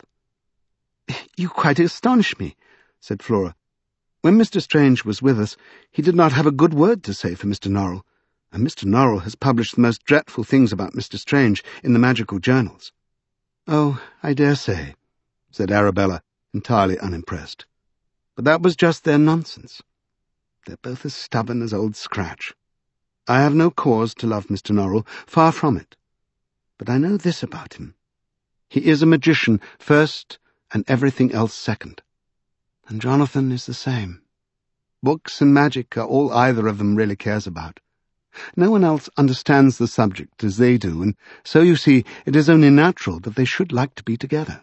"You quite astonish me," said Flora. "When Mr. Strange was with us, he did not have a good word to say for Mr. Norrell, and Mr. Norrell has published the most dreadful things about Mr. Strange in the magical journals." "Oh, I dare say," said Arabella, entirely unimpressed. "But that was just their nonsense. They're both as stubborn as Old Scratch. I have no cause to love Mr. Norrell, far from it. But I know this about him. He is a magician first and everything else second. And Jonathan is the same. Books and magic are all either of them really cares about. No one else understands the subject as they do, and so, you see, it is only natural that they should like to be together."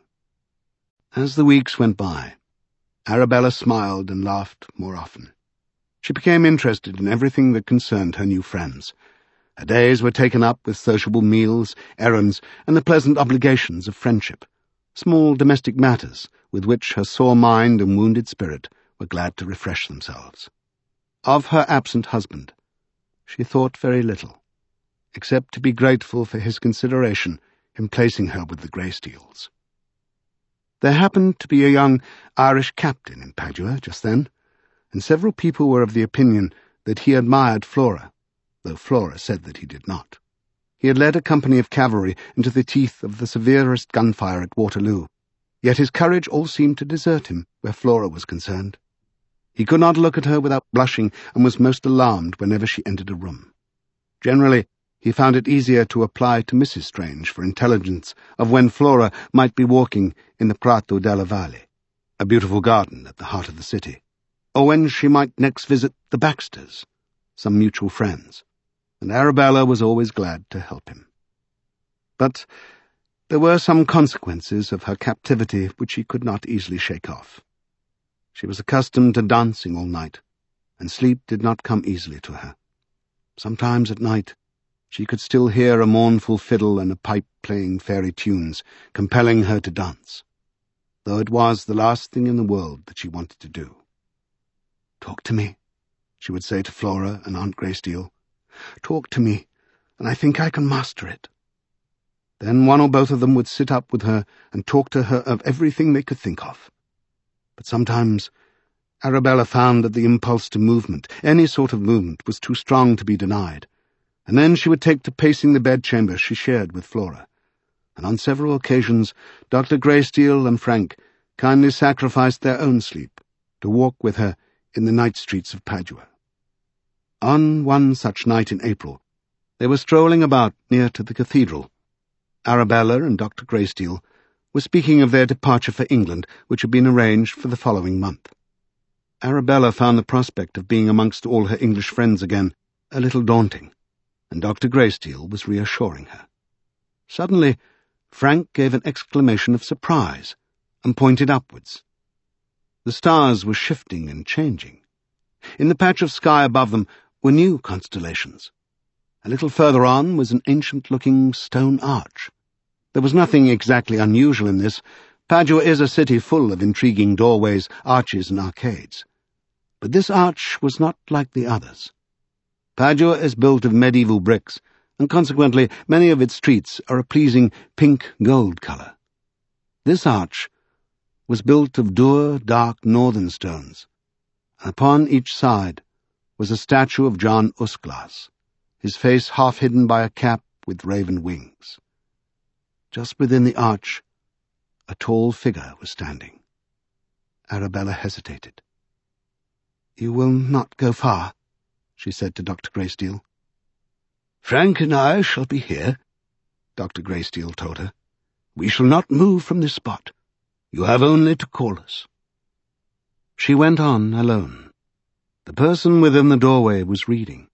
As the weeks went by, Arabella smiled and laughed more often. She became interested in everything that concerned her new friends. Her days were taken up with sociable meals, errands, and the pleasant obligations of friendship, small domestic matters with which her sore mind and wounded spirit were glad to refresh themselves. Of her absent husband, she thought very little, except to be grateful for his consideration in placing her with the Greysteels. There happened to be a young Irish captain in Padua just then, and several people were of the opinion that he admired Flora, though Flora said that he did not. He had led a company of cavalry into the teeth of the severest gunfire at Waterloo, yet his courage all seemed to desert him where Flora was concerned. He could not look at her without blushing, and was most alarmed whenever she entered a room. Generally, he found it easier to apply to Mrs. Strange for intelligence of when Flora might be walking in the Prato della Valle, a beautiful garden at the heart of the city, or when she might next visit the Baxters, some mutual friends, and Arabella was always glad to help him. But there were some consequences of her captivity which he could not easily shake off. She was accustomed to dancing all night, and sleep did not come easily to her. Sometimes at night she could still hear a mournful fiddle and a pipe playing fairy tunes, compelling her to dance, though it was the last thing in the world that she wanted to do. "Talk to me," she would say to Flora and Aunt Greysteel. "Talk to me, and I think I can master it." Then one or both of them would sit up with her and talk to her of everything they could think of. But sometimes Arabella found that the impulse to movement, any sort of movement, was too strong to be denied, and then she would take to pacing the bedchamber she shared with Flora, and on several occasions Dr. Greysteel and Frank kindly sacrificed their own sleep to walk with her in the night streets of Padua. On one such night in April, they were strolling about near to the cathedral. Arabella and Dr. Greysteel were speaking of their departure for England, which had been arranged for the following month. Arabella found the prospect of being amongst all her English friends again a little daunting, and Dr. Greysteel was reassuring her. Suddenly, Frank gave an exclamation of surprise and pointed upwards. The stars were shifting and changing. In the patch of sky above them were new constellations. A little further on was an ancient-looking stone arch. There was nothing exactly unusual in this. Padua is a city full of intriguing doorways, arches, and arcades. But this arch was not like the others. Padua is built of medieval bricks, and consequently many of its streets are a pleasing pink-gold colour. This arch was built of dour, dark northern stones, and upon each side was a statue of John Usglas, his face half hidden by a cap with raven wings. Just within the arch, a tall figure was standing. Arabella hesitated. "You will not go far," she said to Dr. Greysteel. "Frank and I shall be here," Dr. Greysteel told her. "We shall not move from this spot. You have only to call us." She went on alone. The person within the doorway was reading.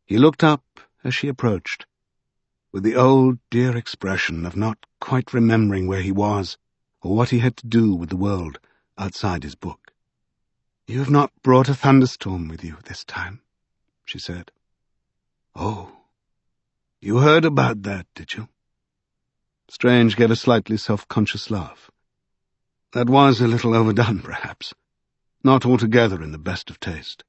He looked up as she approached, with the old dear expression of not quite remembering where he was or what he had to do with the world outside his book. "You have not brought a thunderstorm with you this time," she said. "Oh, you heard about that, did you?" Strange gave a slightly self-conscious laugh. "That was a little overdone, perhaps. Not altogether in the best of taste.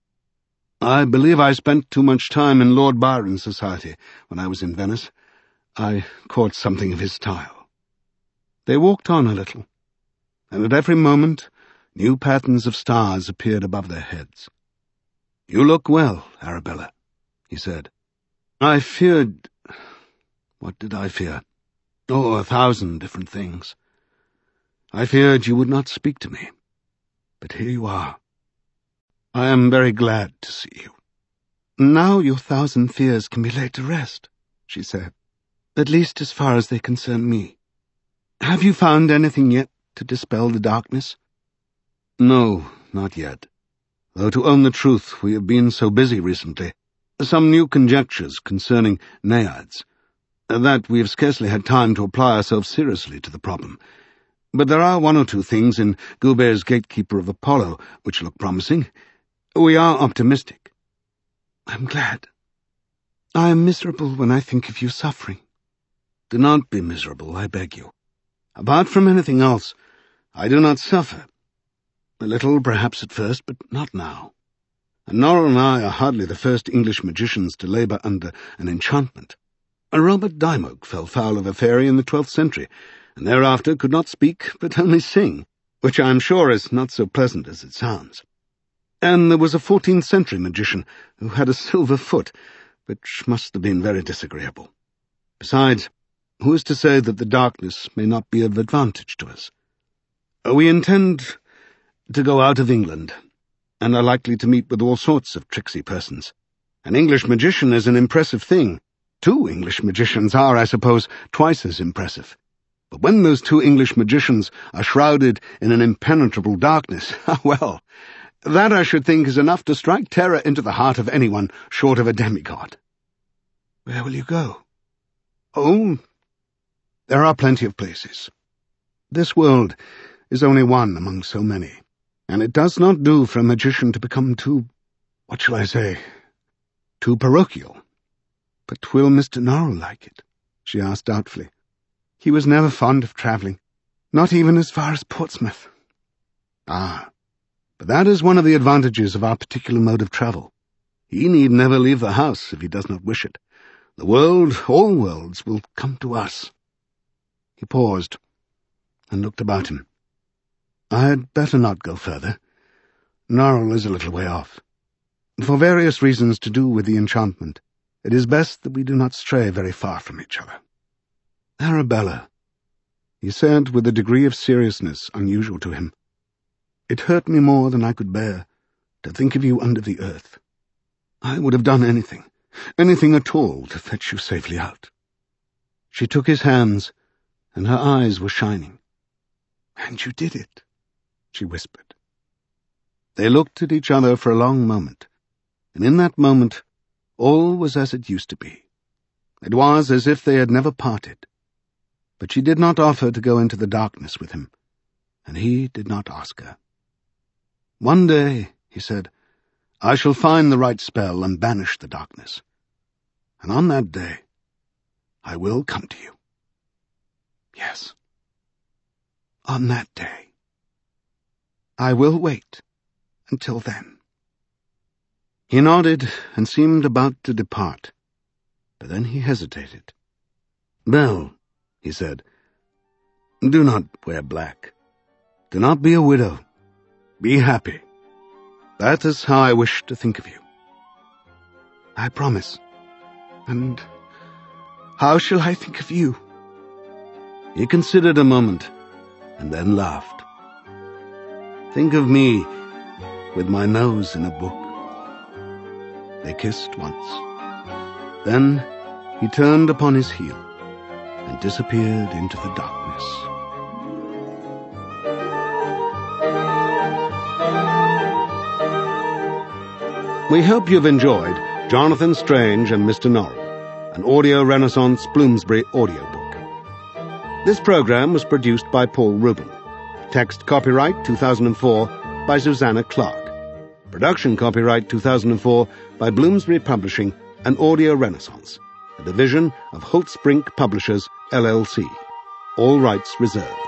I believe I spent too much time in Lord Byron's society when I was in Venice. I caught something of his style." They walked on a little, and at every moment new patterns of stars appeared above their heads. "You look well, Arabella," he said. "I feared—" What did I fear? Oh, 1,000 different things. I feared you would not speak to me. But here you are. I am very glad to see you." "Now your 1,000 fears can be laid to rest," she said, "at least as far as they concern me. Have you found anything yet to dispel the darkness?" "No, not yet. Though to own the truth, we have been so busy recently. Some new conjectures concerning naiads, that we have scarcely had time to apply ourselves seriously to the problem. But there are one or two things in Goubert's Gatekeeper of Apollo which look promising. We are optimistic." "I'm glad. I am miserable when I think of you suffering." "Do not be miserable, I beg you. Apart from anything else, I do not suffer. A little, perhaps, at first, but not now. And Norrell and I are hardly the first English magicians to labour under an enchantment. Robert Dymoke fell foul of a fairy in the 12th century, and thereafter could not speak, but only sing, which I am sure is not so pleasant as it sounds. And there was a 14th century magician who had a silver foot, which must have been very disagreeable. Besides, who is to say that the darkness may not be of advantage to us? We intend to go out of England, and are likely to meet with all sorts of tricksy persons. An English magician is an impressive thing. 2 English magicians are, I suppose, twice as impressive. But when those 2 English magicians are shrouded in an impenetrable darkness, well, that I should think is enough to strike terror into the heart of anyone short of a demigod." "Where will you go?" "Oh, there are plenty of places. This world is only one among so many, and it does not do for a magician to become too, what shall I say, too parochial." "But will Mr. Norrell like it?" she asked doubtfully. "He was never fond of travelling, not even as far as Portsmouth." "Ah, but that is one of the advantages of our particular mode of travel. He need never leave the house if he does not wish it. The world, all worlds, will come to us." He paused and looked about him. "I had better not go further. Norrell is a little way off. For various reasons to do with the enchantment, it is best that we do not stray very far from each other. Arabella," he said with a degree of seriousness unusual to him, "it hurt me more than I could bear to think of you under the earth. I would have done anything at all to fetch you safely out." She took his hands, and her eyes were shining. "And you did it," she whispered. They looked at each other for a long moment, and in that moment all was as it used to be. It was as if they had never parted. But she did not offer to go into the darkness with him, and he did not ask her. "One day," he said, "I shall find the right spell and banish the darkness. And on that day, I will come to you." "Yes, on that day. I will wait until then." He nodded and seemed about to depart, but then he hesitated. "Belle," he said, "do not wear black. Do not be a widow. Be happy. That is how I wish to think of you." "I promise. And how shall I think of you?" He considered a moment, and then laughed. "Think of me with my nose in a book." They kissed once. Then he turned upon his heel and disappeared into the darkness. We hope you've enjoyed Jonathan Strange and Mr. Norrell, an Audio Renaissance Bloomsbury audiobook. This program was produced by Paul Rubin. Text copyright 2004 by Susanna Clark. Production copyright 2004 by Bloomsbury Publishing and Audio Renaissance, a division of Holtzbrink Publishers, LLC. All rights reserved.